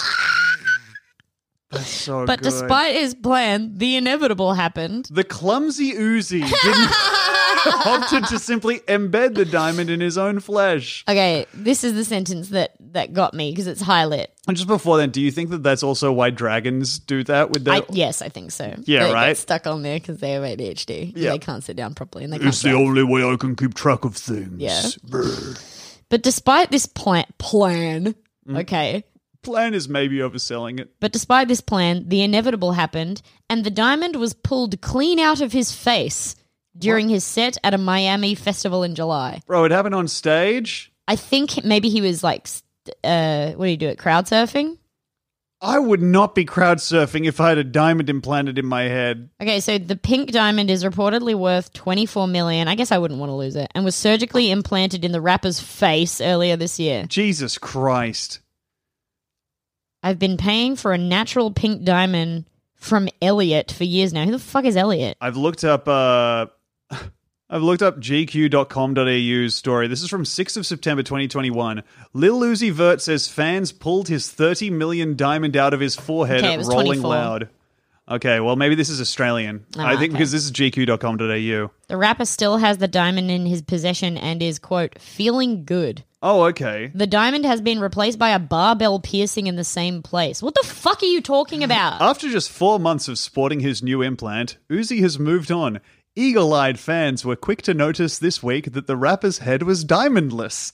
That's so But good. despite his plan, the inevitable happened. The clumsy Uzi didn't... opted to simply embed the diamond in his own flesh. Okay, this is the sentence that, that got me because it's high lit. And just before then, do you think that that's also why dragons do that with their... I, yes, I think so. Yeah, they right? Get stuck on there because they have A D H D. Yeah. They can't sit down properly and they can't It's the drive. only way I can keep track of things. Yeah. Brr. But despite this plan, plan, Mm. okay, Plan is maybe overselling it. but despite this plan, the inevitable happened, and the diamond was pulled clean out of his face during his set at a Miami festival in July. Bro, it happened on stage? I think maybe he was like, st- uh, what do you do it? Crowd surfing? I would not be crowd surfing if I had a diamond implanted in my head. Okay, so the pink diamond is reportedly worth twenty-four million dollars. I guess I wouldn't want to lose it. And was surgically implanted in the rapper's face earlier this year. Jesus Christ. I've been paying for a natural pink diamond from Elliot for years now. Who the fuck is Elliot? I've looked up uh I've looked up G Q dot com dot A U's story. This is from sixth of September twenty twenty-one. Lil Uzi Vert says fans pulled his thirty million diamond out of his forehead Okay, it at was Rolling twenty-four. Loud. Okay, well maybe this is Australian. Oh, I think okay. because this is G Q dot com dot A U. The rapper still has the diamond in his possession and is, quote, feeling good. Oh, okay. The diamond has been replaced by a barbell piercing in the same place. What the fuck are you talking about? After just four months of sporting his new implant, Uzi has moved on. Eagle-eyed fans were quick to notice this week that the rapper's head was diamondless.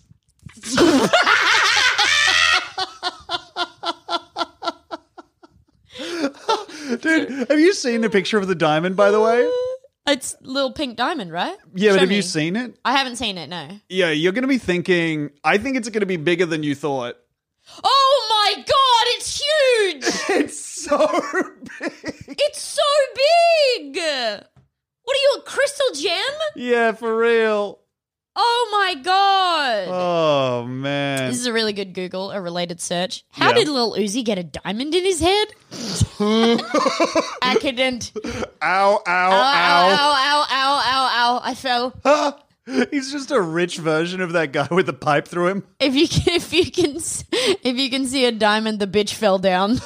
Dude, have you seen the picture of the diamond, by the way? It's little pink diamond, right? Yeah, Show but have me. you seen it? I haven't seen it, no. Yeah, you're going to be thinking, I think it's going to be bigger than you thought. Oh my god, it's huge! It's so big. It's so big! What are you, a crystal gem? Yeah, for real. Oh my god! Oh, man. This is a really good Google, a related search. How Yeah. did Lil Uzi get a diamond in his head? Accident. Ow, ow, Ow, ow, ow. ow, ow, ow, ow. I fell. He's just a rich version of that guy with the pipe through him. If you can, if you can, s- if you can see a diamond, the bitch fell down.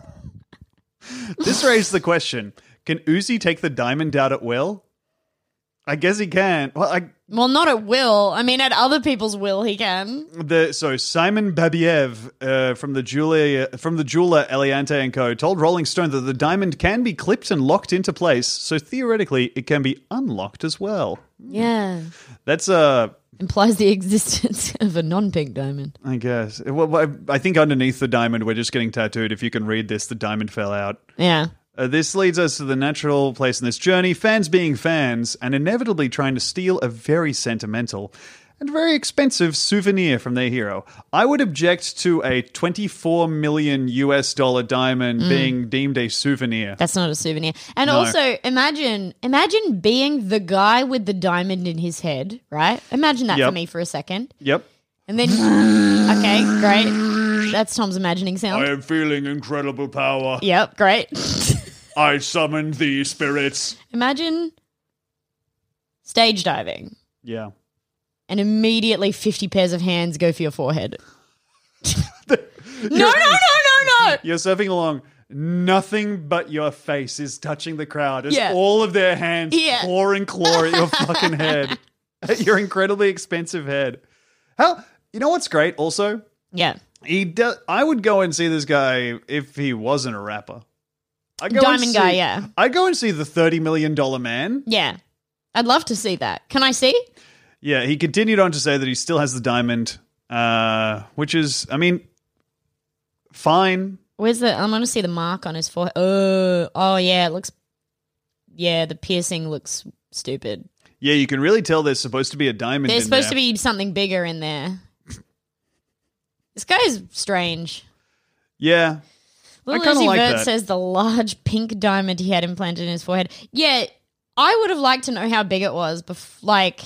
This raised the question, can Uzi take the diamond out at will? I guess he can. Well, I, Well, not at will. I mean, at other people's will, he can. the so Simon Babiev uh, from the jeweler from the jeweler Eliante and Co. told Rolling Stone that the diamond can be clipped and locked into place, so theoretically it can be unlocked as well. Yeah. That's uh Implies the existence of a non-pink diamond. I guess. Well, I, I think underneath the diamond we're just getting tattooed. If you can read this, the diamond fell out. Yeah. Uh, this leads us to the natural place in this journey, fans being fans, and inevitably trying to steal a very sentimental and very expensive souvenir from their hero. I would object to a twenty-four million U S dollar diamond being deemed a souvenir. That's not a souvenir. And No. also, imagine imagine being the guy with the diamond in his head, right? Imagine that Yep. for me for a second. Yep. And then, okay, great. That's Tom's imagining sound. am feeling incredible power. Yep, great. I summon the spirits. Imagine stage diving Yeah. and immediately fifty pairs of hands go for your forehead. no, no, no, no, no. You're surfing along. Nothing but your face is touching the crowd as Yeah. all of their hands Yeah. claw and claw at your fucking head. At your incredibly expensive head. How, you know what's great also? Yeah. He do, I would go and see this guy if he wasn't a rapper. I'd go Diamond and guy, see- yeah. I'd go and see the thirty million dollars man. Yeah. I'd love to see that. Can I see? Yeah, he continued on to say that he still has the diamond, uh, which is, I mean, fine. Where's the? I'm going to see the mark on his forehead. Oh, oh yeah, it looks. Yeah, the piercing looks stupid. Yeah, you can really tell there's supposed to be a diamond There's in supposed there. to be something bigger in there. This guy's strange. Yeah. Little I kinda Uzi like Vert that. says the large pink diamond he had implanted in his forehead. Yeah, I would have liked to know how big it was. Bef- like,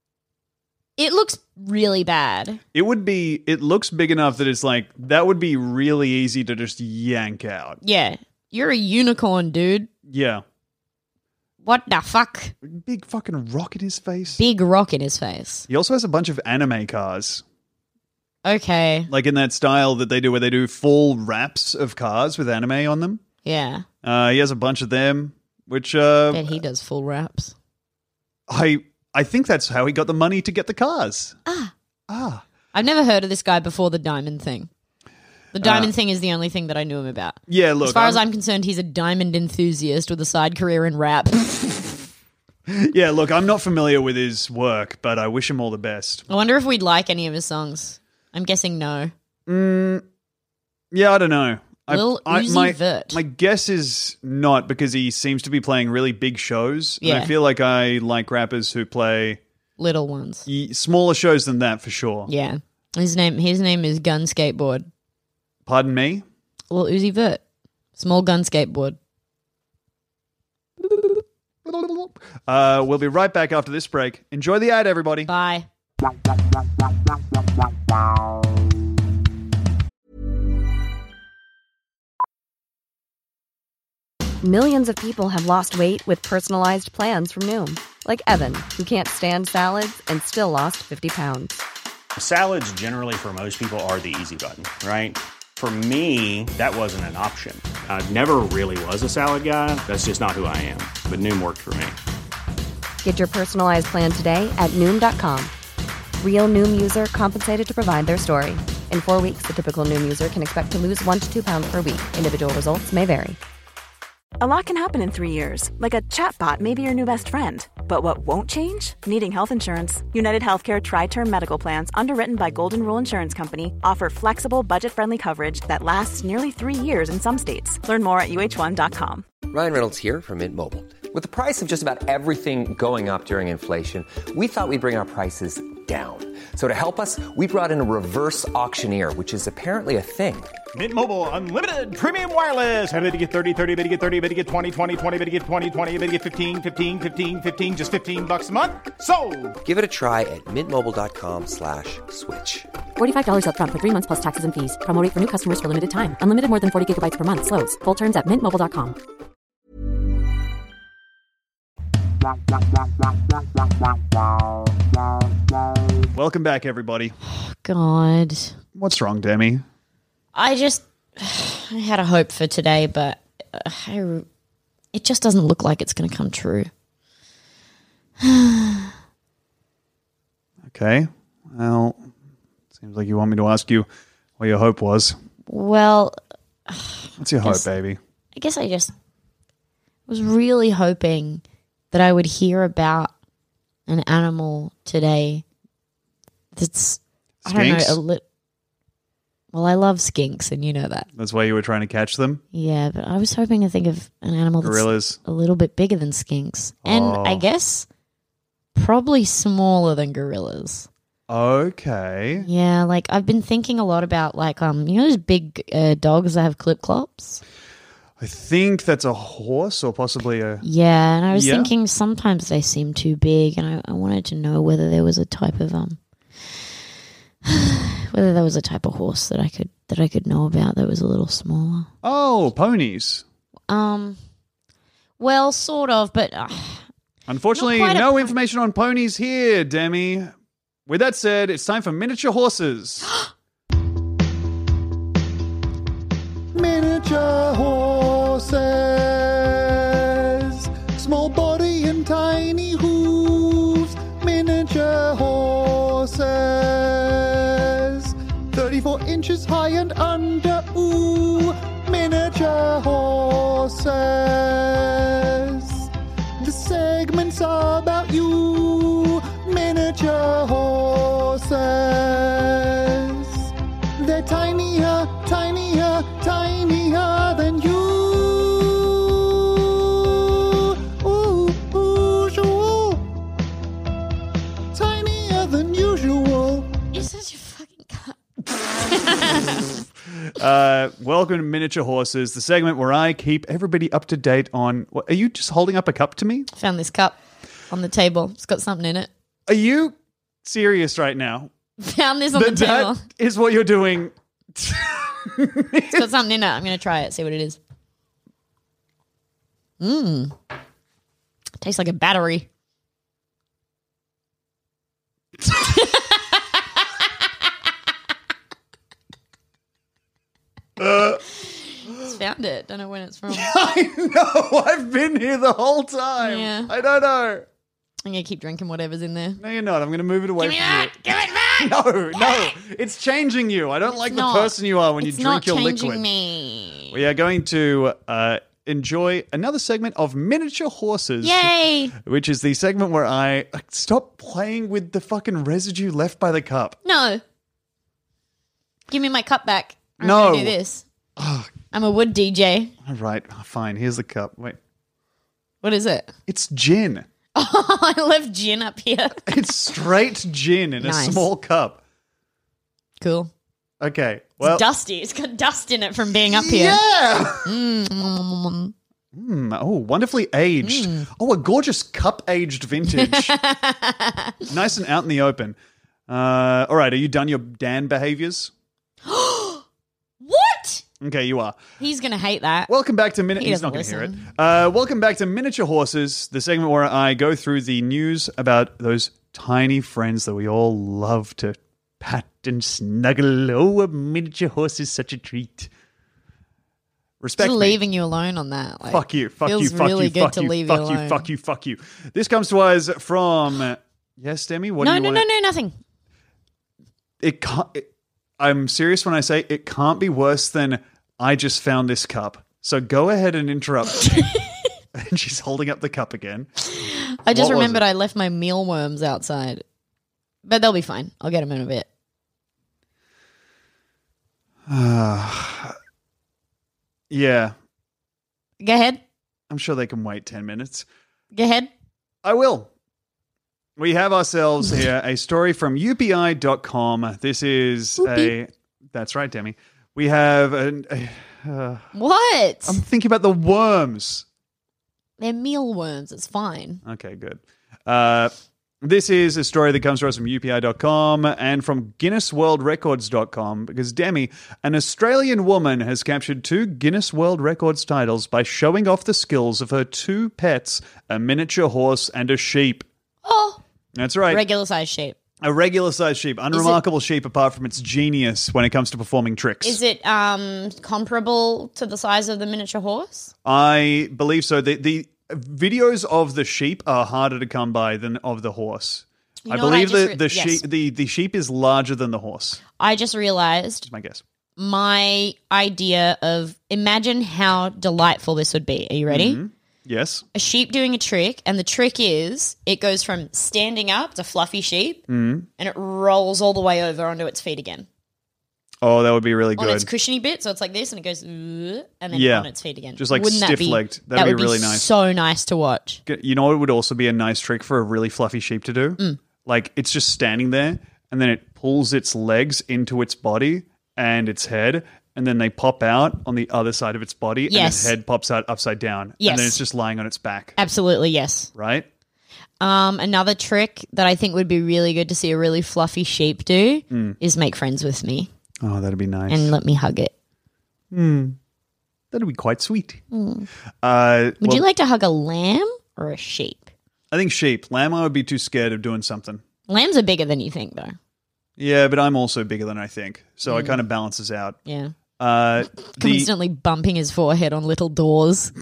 it looks really bad. It would be, it looks big enough that it's like, that would be really easy to just yank out. Yeah, you're a unicorn, dude. Yeah. What the fuck? Big fucking rock in his face. Big rock in his face. He also has a bunch of anime cars. Okay, Like in that style that they do where they do full wraps of cars with anime on them. yeah. Uh, he has a bunch of them, which uh, Bet he does full raps. I I think that's how he got the money to get the cars. Ah. Ah. I've never heard of this guy before the diamond thing. The diamond thing is the only thing that I knew him about. Yeah, look. As far I'm, as I'm concerned, he's a diamond enthusiast with a side career in rap. Yeah, look, I'm not familiar with his work, but I wish him all the best. I wonder if we'd like any of his songs. I'm guessing no. Mm, yeah, I don't know. I, Lil I, Uzi my, Vert. my guess is not, because he seems to be playing really big shows. And Yeah. I feel like I like rappers who play Little ones. y- smaller shows than that, for sure. Yeah. His name his name is Gun Skateboard. Pardon me? Lil Uzi Vert. Small gun skateboard. Uh, we'll be right back after this break. Enjoy the ad, everybody. Bye. Millions of people have lost weight with personalized plans from Noom. Like Evan, who can't stand salads and still lost fifty pounds. Salads generally for most people are the easy button, right? For me, that wasn't an option. I never really was a salad guy. That's just not who I am. But Noom worked for me. Get your personalized plan today at Noom dot com. Real Noom user compensated to provide their story. In four weeks, the typical Noom user can expect to lose one to two pounds per week. Individual results may vary. A lot can happen in three years, like a chatbot may be your new best friend. But what won't change? Needing health insurance. United Healthcare Tri-Term Medical Plans, underwritten by Golden Rule Insurance Company, offer flexible, budget-friendly coverage that lasts nearly three years in some states. Learn more at U H one dot com. Ryan Reynolds here from Mint Mobile. With the price of just about everything going up during inflation, we thought we'd bring our prices down. So to help us, we brought in a reverse auctioneer, which is apparently a thing. Mint Mobile Unlimited Premium Wireless. How to get thirty, thirty, how to get thirty, how to get twenty, twenty, twenty, how to get twenty, twenty, how to get fifteen, fifteen, fifteen, fifteen, just fifteen bucks a month? Sold! Give it a try at mintmobile.com slash switch. forty-five dollars up front for three months plus taxes and fees. Promo rate for new customers for limited time. Unlimited more than forty gigabytes per month. Slows full terms at mint mobile dot com. Welcome back, everybody. God. What's wrong, Demi? I just I had a hope for today, but uh, I, it just doesn't look like it's going to come true. Okay. Well, seems like you want me to ask you what your hope was. Well, What's your hope, Yes. baby? I guess I just was really hoping that I would hear about an animal today that's, I don't know, Skinks? a li- well, I love skinks, and you know that. That's why you were trying to catch them? Yeah, but I was hoping to think of an animal that's Gorillas. a little bit bigger than skinks. And Oh. I guess probably smaller than gorillas. Okay. Yeah, like I've been thinking a lot about like um you know those big uh, dogs that have clip clops? I think that's a horse or possibly a... Yeah, and I was Yeah. thinking sometimes they seem too big, and I, I wanted to know whether there was a type of um whether there was a type of horse that I could that I could know about that was a little smaller. Oh, ponies. Um well, sort of, but uh, Unfortunately, Not quite a no pon- information on ponies here, Demi. With that said, it's time for miniature horses. Miniature horses, small body and tiny hooves. Miniature horses, thirty-four inches high and under. Ooh, miniature horses. The segments are about you. Miniature horses. They're tinier, tinier, tinier than you. Ooh, usual. Tinier than usual. you're such a fucking cunt. Uh, welcome to Miniature Horses, the segment where I keep everybody up to date on... What, are you just holding up a cup to me? Found this cup on the table. It's got something in it. Are you serious right now? Found this on That the table. that is what you're doing. It's got something in it. I'm going to try it, see what it is. Mmm. Tastes like a battery. Just found it. Don't know when it's from. I know. I've been here the whole time. Yeah. I don't know. I'm going to keep drinking whatever's in there. No, you're not. I'm going to move it away Give me from that! you. Give it back! No, no. It's changing you. I don't like not. the person you are when It's you drink not your changing liquid. me. We are going to uh, enjoy another segment of Miniature Horses. Yay! Which is the segment where I like, stop playing with the fucking residue left by the cup. No. Give me my cup back. I'm No. going to do this. I'm a wood D J. All right, fine. Here's the cup. Wait. What is it? It's gin. Oh, I left gin up here. It's straight gin in Nice. a small cup. Cool. Okay. It's Well, dusty. It's got dust in it from being up here. yeah. Mm. Mm, oh, wonderfully aged. Oh, a gorgeous cup aged vintage. Nice and out in the open. Uh, all right, are you done your Dan behaviors? What? Okay, you are. He's going to hate that. Welcome back to Minute. He He's doesn't not going to hear it. listen. Uh, welcome back to Miniature Horses, the segment where I go through the news about those tiny friends that we all love to pat and snuggle. Oh, a miniature horse is such a treat. Respect Just me. leaving you alone on that. Like, Fuck you. Fuck you. feels Fuck really you. good Fuck to you. leave Fuck you you. alone. Fuck you. Fuck you. This comes to us from. Yes, Demi. What no, do you no, want? no, no, nothing. It can't. It, I'm serious when I say it can't be worse than I just found this cup. So go ahead and interrupt me. And she's holding up the cup again. I just What was remembered it? I left my mealworms outside. But they'll be fine. I'll get them in a bit. Yeah, Go ahead. I'm sure they can wait ten minutes. Go ahead. I will. We have ourselves here a story from U P I dot com. This is a. That's right, Demi. We have an. A, uh, What? I'm thinking about the worms. They're mealworms. It's fine. Okay, good. Uh, this is a story that comes to us from U P I dot com and from Guinness World Records dot com because, Demi, an Australian woman has captured two Guinness World Records titles by showing off the skills of her two pets, a miniature horse and a sheep. Oh, That's right. regular size shape. A regular-sized sheep. Unremarkable sheep apart from its genius when it comes to performing tricks. Is it um comparable to the size of the miniature horse? I believe so. The, the videos of the sheep are harder to come by than of the horse. You I know what I believe just the re- the yes. sheep the, the sheep is larger than the horse. I just realized Is my guess. my idea of imagine how delightful this would be. Are you ready? Mm-hmm. Yes. A sheep doing a trick, and the trick is it goes from standing up, it's a fluffy sheep, Mm. and it rolls all the way over onto its feet again. Oh, that would be really On its good. cushiony bit, so it's like this, and it goes, "Uh," and then Yeah. on its feet again. Just like Wouldn't that be- stiff-legged. That'd that be would really nice. So nice to watch. You know what would also be a nice trick for a really fluffy sheep to do? Mm. Like it's just standing there and then it pulls its legs into its body and its head and then they pop out on the other side of its body and Yes. its head pops out upside down. Yes. And then it's just lying on its back. Absolutely, yes. Right? Um, another trick that I think would be really good to see a really fluffy sheep do Mm. is make friends with me Oh, that'd be nice. and let me hug it. Mm. That'd be quite sweet. Mm. Uh, Would well, you like to hug a lamb or a sheep? I think sheep. Lamb, I would be too scared of doing something. Lambs are bigger than you think, though. Yeah, but I'm also bigger than I think. So it Mm. kind of balances out. Yeah. Uh, the, Constantly bumping his forehead on little doors.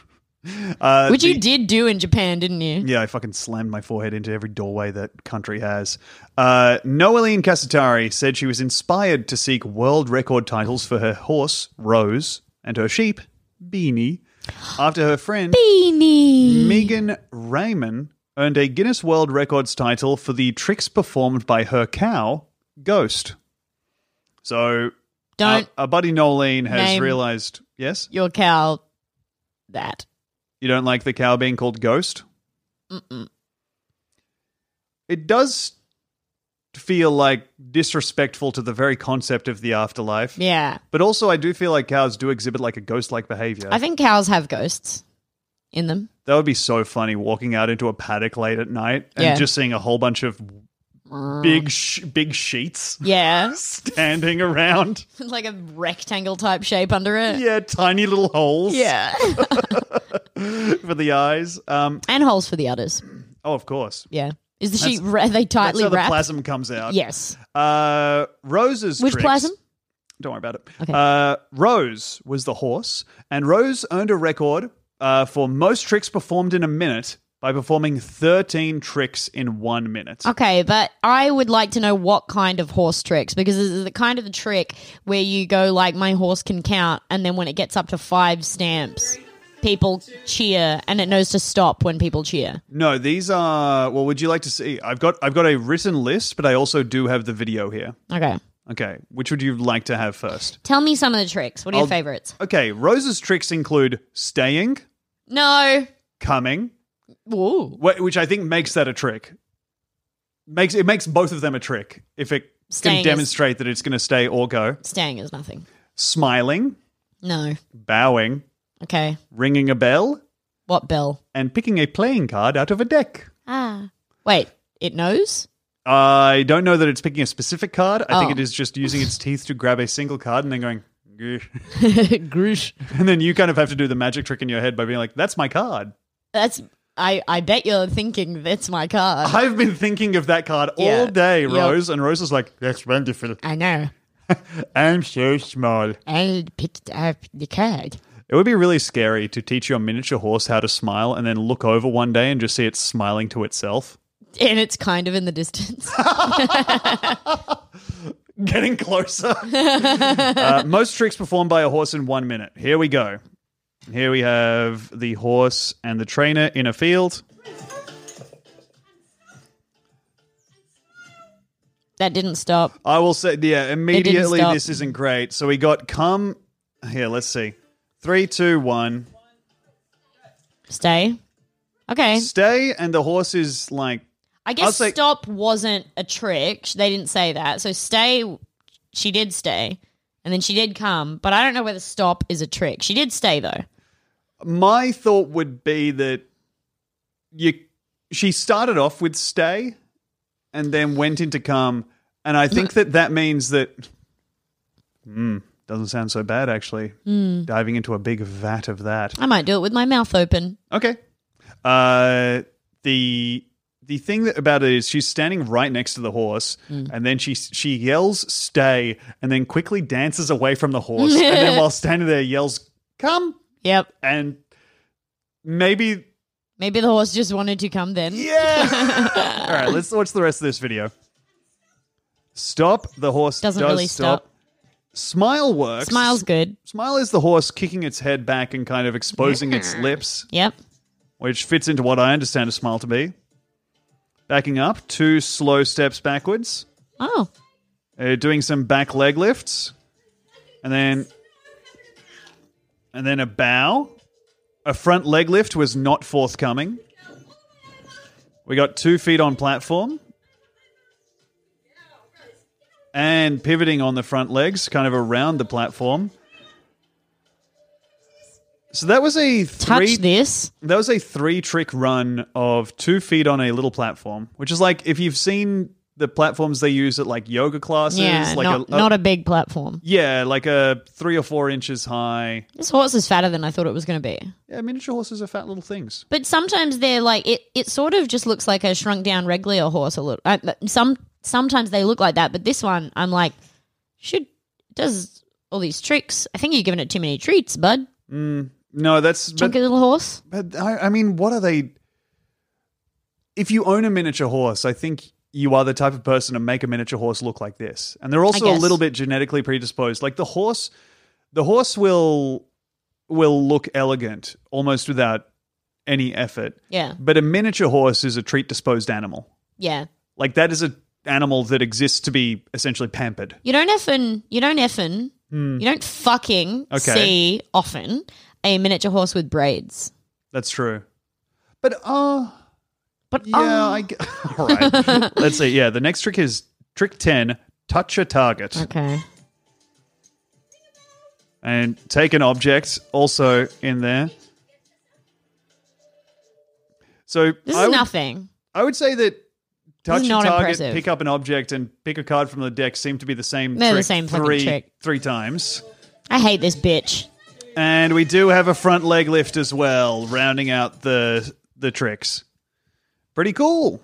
uh, Which the- you did do in Japan, didn't you? Yeah, I fucking slammed my forehead into every doorway that country has. Uh, Noeline Casatari said she was inspired to seek world record titles for her horse, Rose, and her sheep, Beanie, after her friend, Beanie. Megan Raymond, earned a Guinness World Records title for the tricks performed by her cow, Ghost. So, Don't our, our buddy Noeline has name- realized, yes? your cow that. You don't like the cow being called Ghost? Mm-mm. It does feel like disrespectful to the very concept of the afterlife. Yeah. But also, I do feel like cows do exhibit like a ghost-like behavior. I think cows have ghosts in them. that would be so funny walking out into a paddock late at night and Yeah. just seeing a whole bunch of big, sh- big sheets Yeah. standing around. Like a rectangle type shape under it. Yeah, tiny little holes. Yeah. for the eyes. Um, And holes for the udders. oh, of course. Yeah. Is the That's- sheep, ra- are they That's tightly how the wrapped? plasm comes out. Yes. Uh, Rose's Which tricks- plasm? Don't worry about it. Okay. Uh, Rose was the horse, and Rose earned a record uh, for most tricks performed in a minute by performing thirteen tricks in one minute. Okay, but I would like to know what kind of horse tricks, because this is the kind of the trick where you go like, my horse can count, and then when it gets up to five stamps, people cheer, and it knows to stop when people cheer. No, these are, well, would you like to see? I've got I've got a written list, but I also do have the video here. Okay. Okay, which would you like to have first? Tell me some of the tricks. What are I'll- your favorites? Okay, Rose's tricks include staying, No. coming, Ooh. wh- which I think makes that a trick. Makes It makes both of them a trick if it Staying can is- demonstrate that it's going to stay or go. Staying is nothing. Smiling, No. bowing, Okay. ringing a bell, What bell? and picking a playing card out of a deck. Ah. Wait, it knows? I don't know that it's picking a specific card. I think Oh. it is just using its teeth to grab a single card and then going, "Grr." Grush. And then you kind of have to do the magic trick in your head by being like, that's my card. That's I, I bet you're thinking that's my card. I've been thinking of that card Yeah. all day, Yep. Rose. And Rose is like, that's wonderful. I know. I'm so small. I picked up the card. It would be really scary to teach your miniature horse how to smile and then look over one day and just see it smiling to itself. And it's kind of in the distance. Getting closer. uh, most tricks performed by a horse in one minute. Here we go. Here we have the horse and the trainer in a field. That didn't stop. I will say, yeah, immediately stop. this isn't great. So we got come. Here, let's see. Three, two, one. Stay. Okay. Stay, and the horse is like. I I'll guess say- stop wasn't a trick. They didn't say that. So stay, she did stay. And then she did come. But I don't know whether stop is a trick. She did stay, though. My thought would be that you. She started off with stay, and then went into come, and I think that that means that. Hmm. Doesn't sound so bad, actually. Mm. Diving into a big vat of that. I might do it with my mouth open. Okay. Uh, the the thing that, about it is she's standing right next to the horse, Mm. and then she she yells "stay," and then quickly dances away from the horse, and then while standing there yells "come." Yep. And maybe Maybe the horse just wanted to come then. yeah. All right, let's watch the rest of this video. Stop. The horse Doesn't does really stop. Smile works. Smile's good. Smile is the horse kicking its head back and kind of exposing its lips, Yep. which fits into what I understand a smile to be. Backing up, two slow steps backwards. Oh. Uh, doing some back leg lifts. And then and then a bow. A front leg lift was not forthcoming. We got two feet on platform. And pivoting on the front legs, kind of around the platform. So that was a three. Touch this. That was a three-trick run of two feet on a little platform, which is like if you've seen the platforms they use at like yoga classes, Yeah, like not, a, a not a big platform. yeah, like a three or four inches high. This horse is fatter than I thought it was going to be. Yeah, miniature horses are fat little things. But sometimes they're like, it, it sort of just looks like a shrunk down regular horse a little. Uh, some Sometimes they look like that, but this one, I'm like, should, does all these tricks. I think you're giving it too many treats, bud. Mm, no, that's Chunky but, little horse. but I, I mean, what are they? If you own a miniature horse, I think you are the type of person to make a miniature horse look like this, and they're also a guess. little bit genetically predisposed. Like the horse, the horse will will look elegant almost without any effort. Yeah. But a miniature horse is a treat disposed animal. Yeah. Like that is a animal that exists to be essentially pampered. You don't effing, you don't effing, you don't fucking Okay. see often a miniature horse with braids. That's true. But uh But yeah, oh, I g- all right. Let's see. Yeah, the next trick is trick ten, touch a target. okay. And take an object also in there. So This I is would, nothing. I would say that touch a not target, impressive. pick up an object, and pick a card from the deck seem to be the same They're the trick same fucking three, trick. three times. I hate this bitch. And we do have a front leg lift as well, rounding out the the tricks. Pretty cool.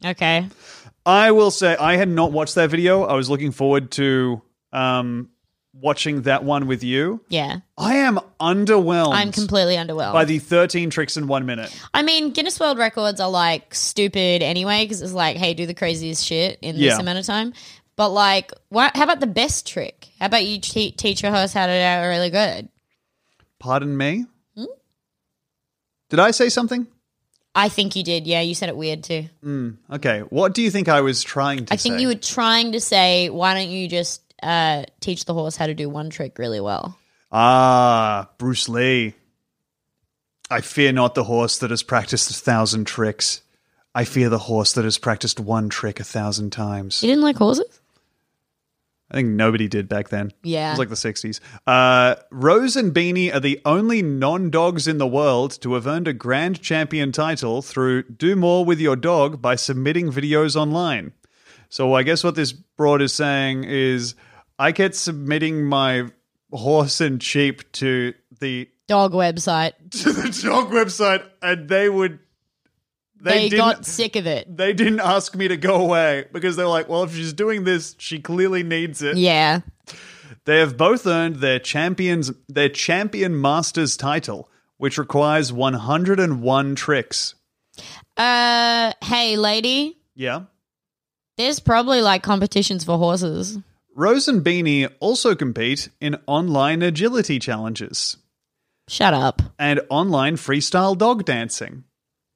Okay. I will say I had not watched that video. I was looking forward to um, watching that one with you. Yeah. I am underwhelmed. I'm completely underwhelmed. By the thirteen tricks in one minute. I mean, Guinness World Records are like stupid anyway because it's like, hey, do the craziest shit in Yeah. this amount of time. But like, what? How about the best trick? How about you te- teach your host how to do it really good? Pardon me? Hmm? Did I say something? I think you did. Yeah, you said it weird too. Mm, okay. What do you think I was trying to I think say? you were trying to say, why don't you just uh, teach the horse how to do one trick really well? Ah, Bruce Lee. I fear not the horse that has practiced a thousand tricks. I fear the horse that has practiced one trick a thousand times. You didn't like horses? I think nobody did back then. Yeah. It was like the sixties. Uh, Rose and Beanie are the only non-dogs in the world to have earned a grand champion title through Do More With Your Dog by submitting videos online. So I guess what this broad is saying is I kept submitting my horse and sheep to the Dog website. to the dog website and they would They, didn't- got sick of it. They didn't ask me to go away because they were like, well, if she's doing this, she clearly needs it. Yeah. They have both earned their champions their champion masters title, which requires one hundred one tricks. Uh, hey, lady, Yeah. there's probably like competitions for horses. Rose and Beanie also compete in online agility challenges Shut up. and online freestyle dog dancing.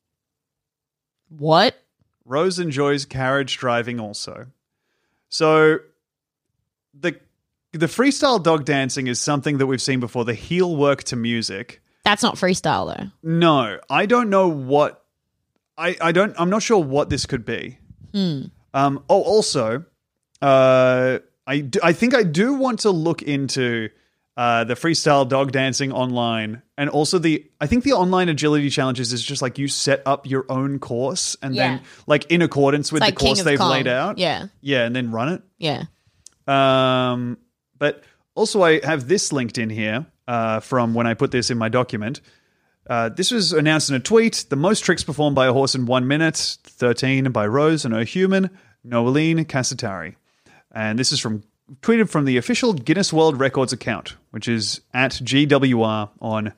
What? Rose enjoys carriage driving also. So the the freestyle dog dancing is something that we've seen before, the heel work to music. That's not freestyle though. No, I don't know what I, I don't I'm not sure what this could be. Hmm. Um oh also uh I do, I think I do want to look into uh the freestyle dog dancing online and also the I think the online agility challenges is just like you set up your own course and Yeah. then like in accordance with It's like the course King of they've Kong. laid out. Yeah. Yeah, and then run it. Yeah. Um, but also I have this linked in here uh, from when I put this in my document. Uh, this was announced in a tweet. The most tricks performed by a horse in one minute, thirteen by Rose and her human, Noeline Cassatari. And this is from tweeted from the official Guinness World Records account, which is at G W R on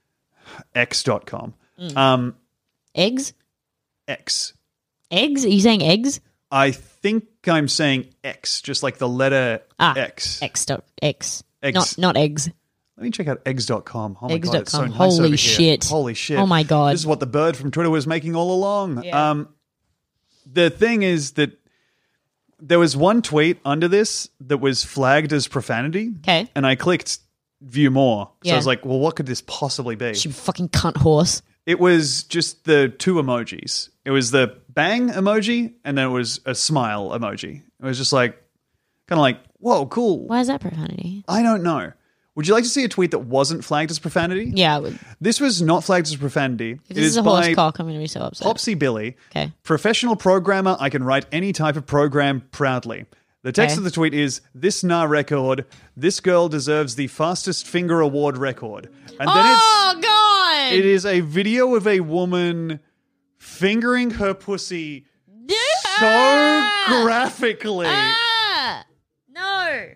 X dot com. Mm. Um, Eggs? X. Eggs? Are you saying eggs? I think I'm saying X, just like the letter Ah, X. X dot X. Eggs. Not not eggs. Let me check out eggs dot com. Oh my eggs god, dot it's so com. nice Holy over here. shit. Holy shit. Oh my god. This is what the bird from Twitter was making all along. Yeah. Um, the thing is that there was one tweet under this that was flagged as profanity. Okay. And I clicked view more. So Yeah. I was like, well, what could this possibly be? You fucking cunt horse. It was just the two emojis. It was the bang emoji and then it was a smile emoji. It was just like, kind of like, whoa, cool. Why is that profanity? I don't know. Would you like to see a tweet that wasn't flagged as profanity? Yeah, I would. This was not flagged as profanity. If It this is a by horse cock, I'm going to be so upset. Popsy Billy. Okay. Professional programmer, I can write any type of program proudly. The text Okay. of the tweet is, this nah record, this girl deserves the fastest finger award record. And then Oh, God! it's, it is a video of a woman fingering her pussy so Ah! graphically. Ah! No.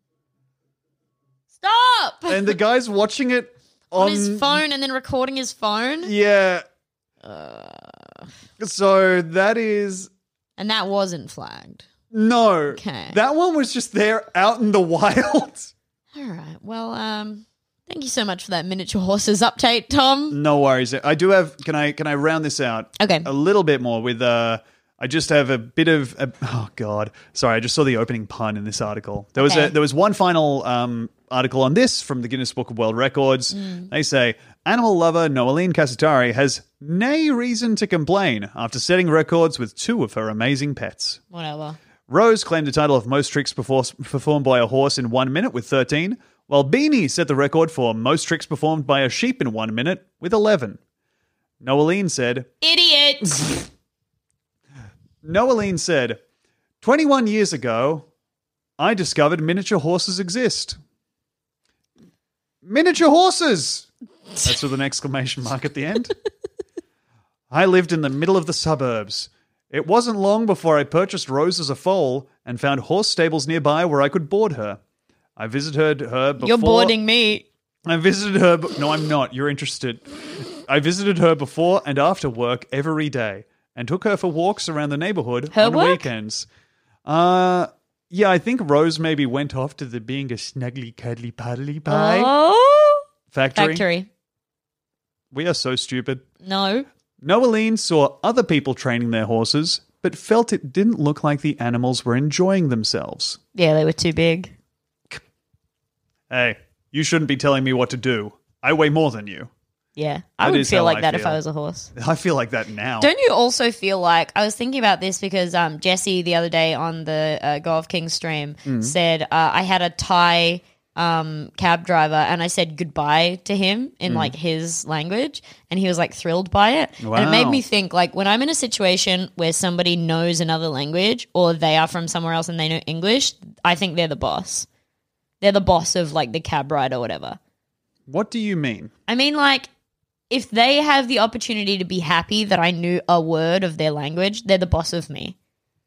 Stop! And the guy's watching it on, on his phone and then recording his phone. Yeah. Uh, So that is... and that wasn't flagged. No. Okay. That one was just there out in the wild. All right. Well, um, thank you so much for that miniature horses update, Tom. No worries. I do have can I can I round this out Okay. a little bit more with uh I just have a bit of a, oh god. Sorry, I just saw the opening pun in this article. There was Okay. a there was one final um article on this from the Guinness Book of World Records. Mm. They say animal lover Noeline Cassatari has nay reason to complain after setting records with two of her amazing pets. Whatever. Rose claimed the title of most tricks perfor- performed by a horse in one minute with thirteen, while Beanie set the record for most tricks performed by a sheep in one minute with eleven. Noeline said, Idiot. Noeline said, twenty-one years ago, I discovered miniature horses exist. Miniature horses! That's with an exclamation mark at the end. I lived in the middle of the suburbs. It wasn't long before I purchased Rose as a foal and found horse stables nearby where I could board her. I visited her before. You're boarding me. I visited her. Be- no, I'm not. You're interested. I visited her before and after work every day and took her for walks around the neighborhood Her on work? weekends. Uh, yeah, I think Rose maybe went off to the being a snuggly, cuddly, puddly pie Oh. factory. Factory. We are so stupid. No. Noeline saw other people training their horses, but felt it didn't look like the animals were enjoying themselves. Yeah, they were too big. Hey, you shouldn't be telling me what to do. I weigh more than you. Yeah. I That would is feel how like I that if feel. I was a horse. I feel like that now. Don't you also feel like I was thinking about this because um, Jesse the other day on the uh, Go Off King stream Mm. said uh, I had a Thai um, cab driver and I said goodbye to him in Mm. like his language and he was like thrilled by it. And it Wow. made me think like when I'm in a situation where somebody knows another language or they are from somewhere else and they know English, I think they're the boss. They're the boss of like the cab ride or whatever. What do you mean? I mean, like, if they have the opportunity to be happy that I knew a word of their language, they're the boss of me.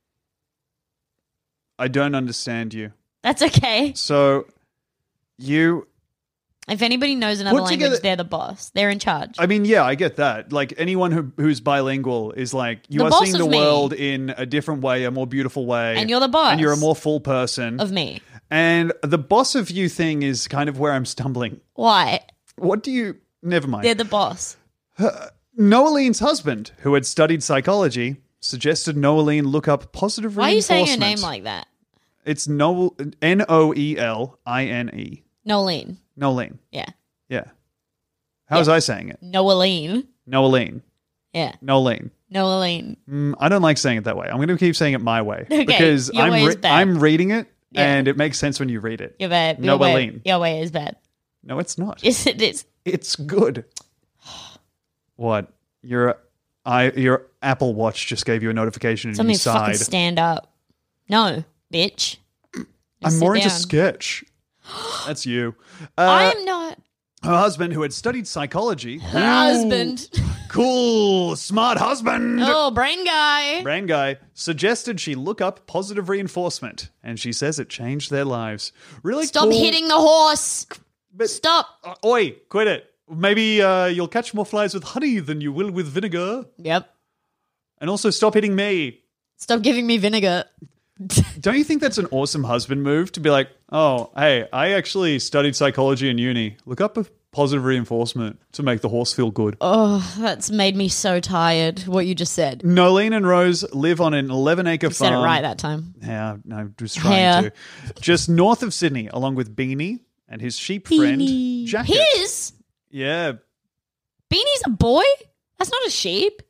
I don't understand you. That's okay. So, you... If anybody knows another Put language, together- they're the boss. They're in charge. I mean, yeah, I get that. Like, anyone who, who's bilingual is like, you The are boss seeing of the me. world in a different way, a more beautiful way. And you're the boss. And you're a more full person. Of me. And the boss of you thing is kind of where I'm stumbling. Why? What do you... Never mind. They're the boss. Noeline's husband, who had studied psychology, suggested Noeline look up positive Why are you saying reinforcement. your name like that? It's no- N O E L I N E. Nolene. Noeline. Yeah. Yeah. How was I saying it? Noeline. Noeline. Yeah. Noeline. Noeline. Mm, I don't like saying it that way. I'm going to keep saying it my way. Okay, Because your I'm, way is re- bad. I'm reading it, Yeah. and it makes sense when you read it. Your, bad. your, way, Noeline. your way is bad. No, it's not. Yes, it is. It's good. What? Your I your Apple Watch just gave you a notification and Something you fucking sighed. stand up. No, bitch. Just I'm sit more into down. sketch. That's you. Uh, I'm not. Her husband, who had studied psychology. Her husband. Cool, smart husband. Oh, brain guy. Brain guy suggested she look up positive reinforcement, and she says it changed their lives. Really Stop cool. hitting the horse. But- Stop. Uh, oi, quit it. Maybe uh, you'll catch more flies with honey than you will with vinegar. Yep. And also stop hitting me. Stop giving me vinegar. Don't you think that's an awesome husband move to be like, oh, hey, I actually studied psychology in uni. Look up a positive reinforcement to make the horse feel good. Oh, that's made me so tired, what you just said. Noeline and Rose live on an eleven acre You farm. said it right that time. Yeah, no, I'm just trying Yeah. to. Just north of Sydney, along with Beanie and his sheep friend, Jacket. His? Yeah, Beanie's a boy? That's not a sheep.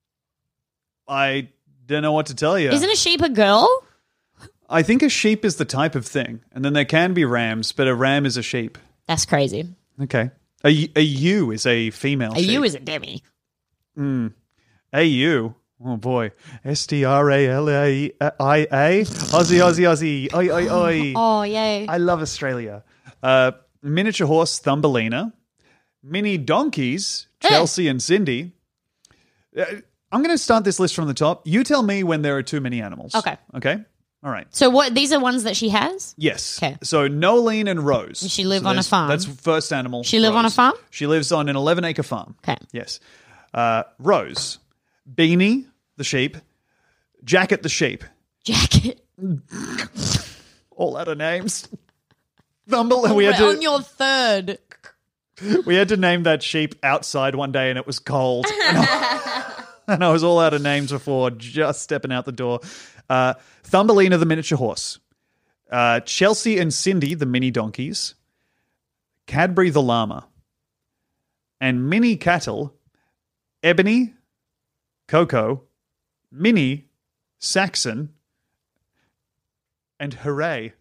I don't know what to tell you. Isn't a sheep a girl? I think a sheep is the type of thing. And then there can be rams, but a ram is a sheep. That's crazy. Okay. A, a ewe is a female A sheep. ewe is a demi. A U. Oh boy. S T R A L A I A. Aussie, Aussie, Aussie. Oi, oi, oi. Oh, yay. I love Australia. Uh, miniature horse Thumbelina. Mini donkeys, Chelsea and Cindy. Uh, I'm going to start this list from the top. You tell me when there are too many animals. Okay. Okay? All right. So what? These are ones that she has? Yes. Okay. So Noeline and Rose. Does she live So on a there's- farm? That's first animal. She live on a Rose. farm? She lives on an eleven acre farm. Okay. Yes. Uh, Rose. Beanie, the sheep. Jacket, the sheep. Jacket. All out of names. Thumble. We had to. On your third. We had to name that sheep outside one day and it was cold. And I, and I was all out of names before just stepping out the door. Uh, Thumbelina, the miniature horse. Uh, Chelsea and Cindy, the mini donkeys. Cadbury, the llama. And mini cattle. Ebony, Coco, Minnie, Saxon, and Hooray.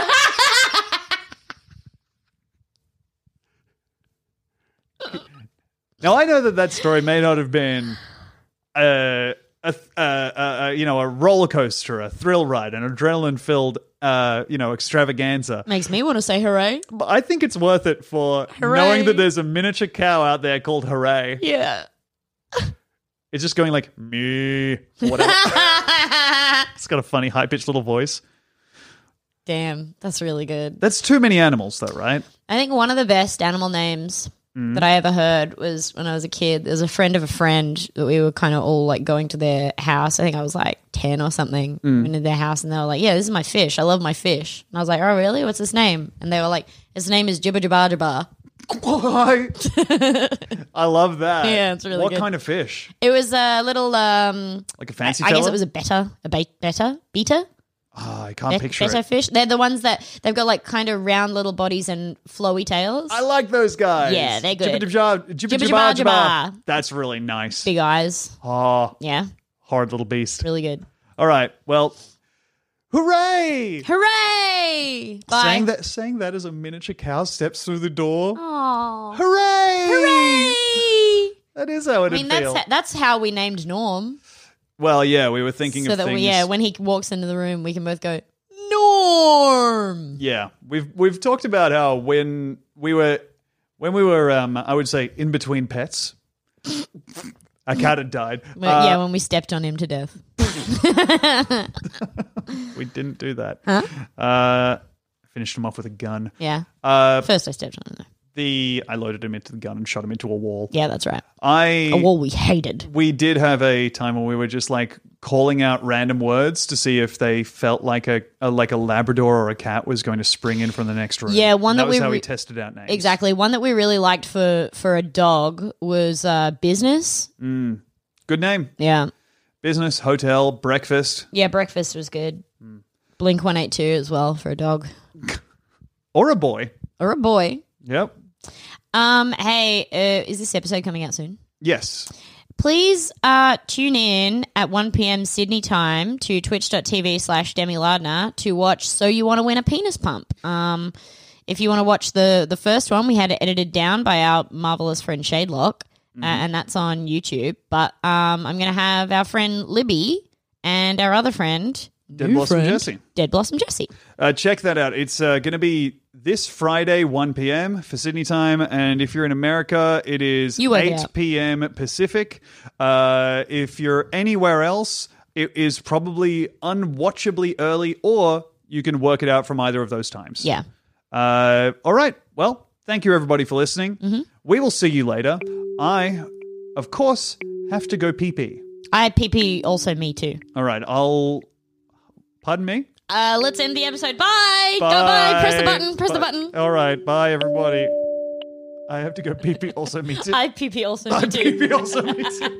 Now, I know that that story may not have been a, a, a, a, you know, a roller coaster, a thrill ride, an adrenaline-filled, uh, you know, extravaganza. Makes me want to say hooray. But I think it's worth it for Hooray. knowing that there's a miniature cow out there called Hooray. Yeah. It's just going like, me, or whatever. It's got a funny, high-pitched little voice. Damn, that's really good. That's too many animals, though, right? I think one of the best animal names Mm. that I ever heard was when I was a kid. There was a friend of a friend that we were kind of all like going to their house. I think I was like ten or something. Mm. Went to their house and they were like, yeah, this is my fish. I love my fish. And I was like, oh, really? What's his name? And they were like, his name is Jibba Jabba Jabba. I love that. Yeah, it's really What good. kind of fish? It was a little, um, Like a fancy I, I guess fella? it was a betta, a beta, beta, beta, Oh, I can't Bet- picture betta it. fish. They're the ones that they've got like kind of round little bodies and flowy tails. I like those guys. Yeah, they're good. Jibba jabba, jibba Jibba jabba jabba jabba. jabba. That's really nice. Big eyes. Oh, Yeah, hard little beast. really good. All right. Well, hooray! Hooray! Bye. Saying that, saying that as a miniature cow steps through the door. Aw. Hooray! Hooray! That is how I it'd mean, feel. that's ha- that's how we named Norm. Well, yeah, we were thinking So of that things. we, yeah, when he walks into the room, we can both go Norm. Yeah, we've we've talked about how when we were when we were um I would say in between pets, a cat had died. But, Uh, yeah, when we stepped on him to death. we didn't do that. Huh? Uh, finished him off with a gun. Yeah. Uh, First, I stepped on him. Though. the I loaded him into the gun and shot him into a wall. Yeah, that's right. I A wall we hated. we did have a time when we were just like calling out random words to see if they felt like a, a like a Labrador or a cat was going to spring in from the next room. Yeah, one And that that was we how we re- tested out names. Exactly. One that we really liked for for a dog was uh, Business. Mm. Good name. Yeah. Business, hotel, breakfast, Yeah, Breakfast was good. Blink one eight two as well for a dog. or a boy. Or a boy. Yep. Um, hey, uh, is this episode coming out soon? Yes. Please uh, tune in at one p.m. Sydney time to twitch.tv slash Demi Lardner to watch So You Want to Win a Penis Pump. Um, if you want to watch the, the first one, we had it edited down by our marvelous friend Shadelock, uh, and that's on YouTube. But um, I'm going to have our friend Libby and our other friend, Dead new Blossom friend, Jesse. Dead Blossom Jesse. Uh, check that out. It's uh, going to be this Friday, one p.m. for Sydney time. And if you're in America, it is You work it eight out. p.m. Pacific. Uh, if you're anywhere else, it is probably unwatchably early, or you can work it out from either of those times. Yeah. Uh, all right. Well, thank you, everybody, for listening. Mm-hmm. We will see you later. I, of course, have to go pee-pee. I P P also me too. All right. I'll... Pardon me? Uh, let's end the episode. Bye. Go bye. Press the button. Press the Bye. button. All right. Bye, everybody. I have to go pee-pee. Also, me too. I P P also I me too. pee-pee. Also, me too.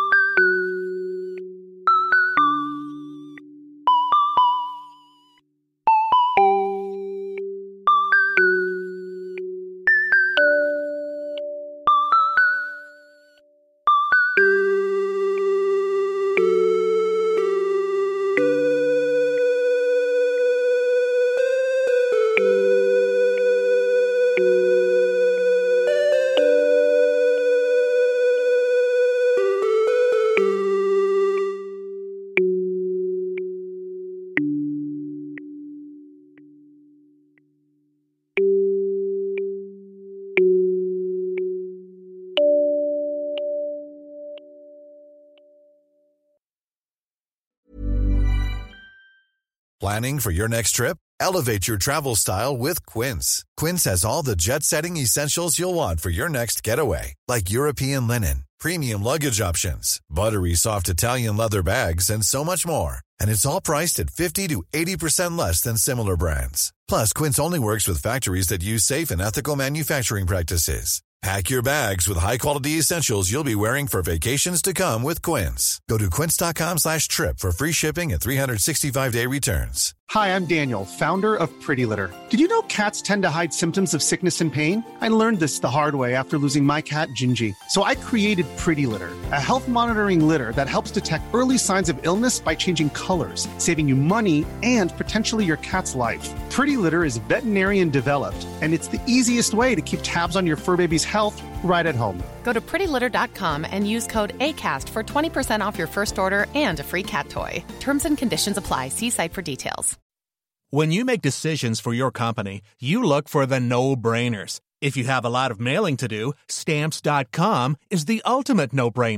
Planning for your next trip? Elevate your travel style with Quince. Quince has all the jet-setting essentials you'll want for your next getaway, like European linen, premium luggage options, buttery soft Italian leather bags, and so much more. And it's all priced at fifty to eighty percent less than similar brands. Plus, Quince only works with factories that use safe and ethical manufacturing practices. Pack your bags with high-quality essentials you'll be wearing for vacations to come with Quince. Go to quince.com slash trip for free shipping and three sixty-five day returns. Hi, I'm Daniel, founder of Pretty Litter. Did you know cats tend to hide symptoms of sickness and pain? I learned this the hard way after losing my cat, Gingy. So I created Pretty Litter, a health monitoring litter that helps detect early signs of illness by changing colors, saving you money and potentially your cat's life. Pretty Litter is veterinarian developed, and it's the easiest way to keep tabs on your fur baby's health right at home. Go to pretty litter dot com and use code ACAST for twenty percent off your first order and a free cat toy. Terms and conditions apply. See site for details. When you make decisions for your company, you look for the no-brainers. If you have a lot of mailing to do, Stamps dot com is the ultimate no-brainer.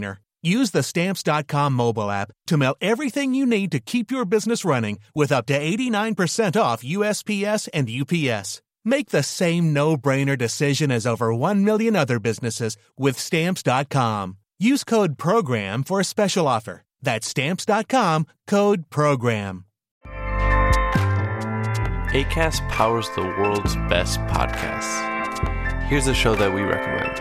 Use the Stamps dot com mobile app to mail everything you need to keep your business running with up to eighty-nine percent off U S P S and U P S. Make the same no-brainer decision as over one million other businesses with Stamps dot com. Use code PROGRAM for a special offer. That's Stamps dot com, code PROGRAM. Acast powers the world's best podcasts. Here's a show that we recommend.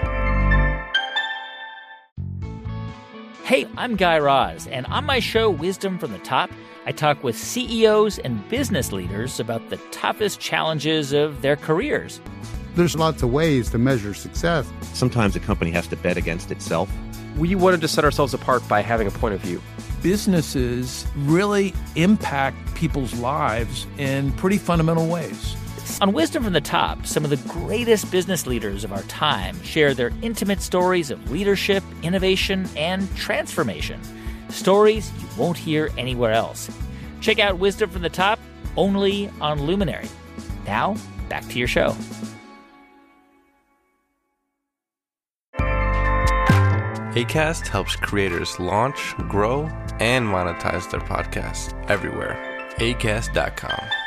Hey, I'm Guy Raz, and on my show, Wisdom from the Top, I talk with C E Os and business leaders about the toughest challenges of their careers. There's lots of ways to measure success. Sometimes a company has to bet against itself. We wanted to set ourselves apart by having a point of view. Businesses really impact people's lives in pretty fundamental ways. On Wisdom from the Top, some of the greatest business leaders of our time share their intimate stories of leadership, innovation, and transformation. Stories you won't hear anywhere else. Check out Wisdom from the Top only on Luminary. Now, back to your show. Acast helps creators launch, grow, and monetize their podcasts everywhere. Acast dot com.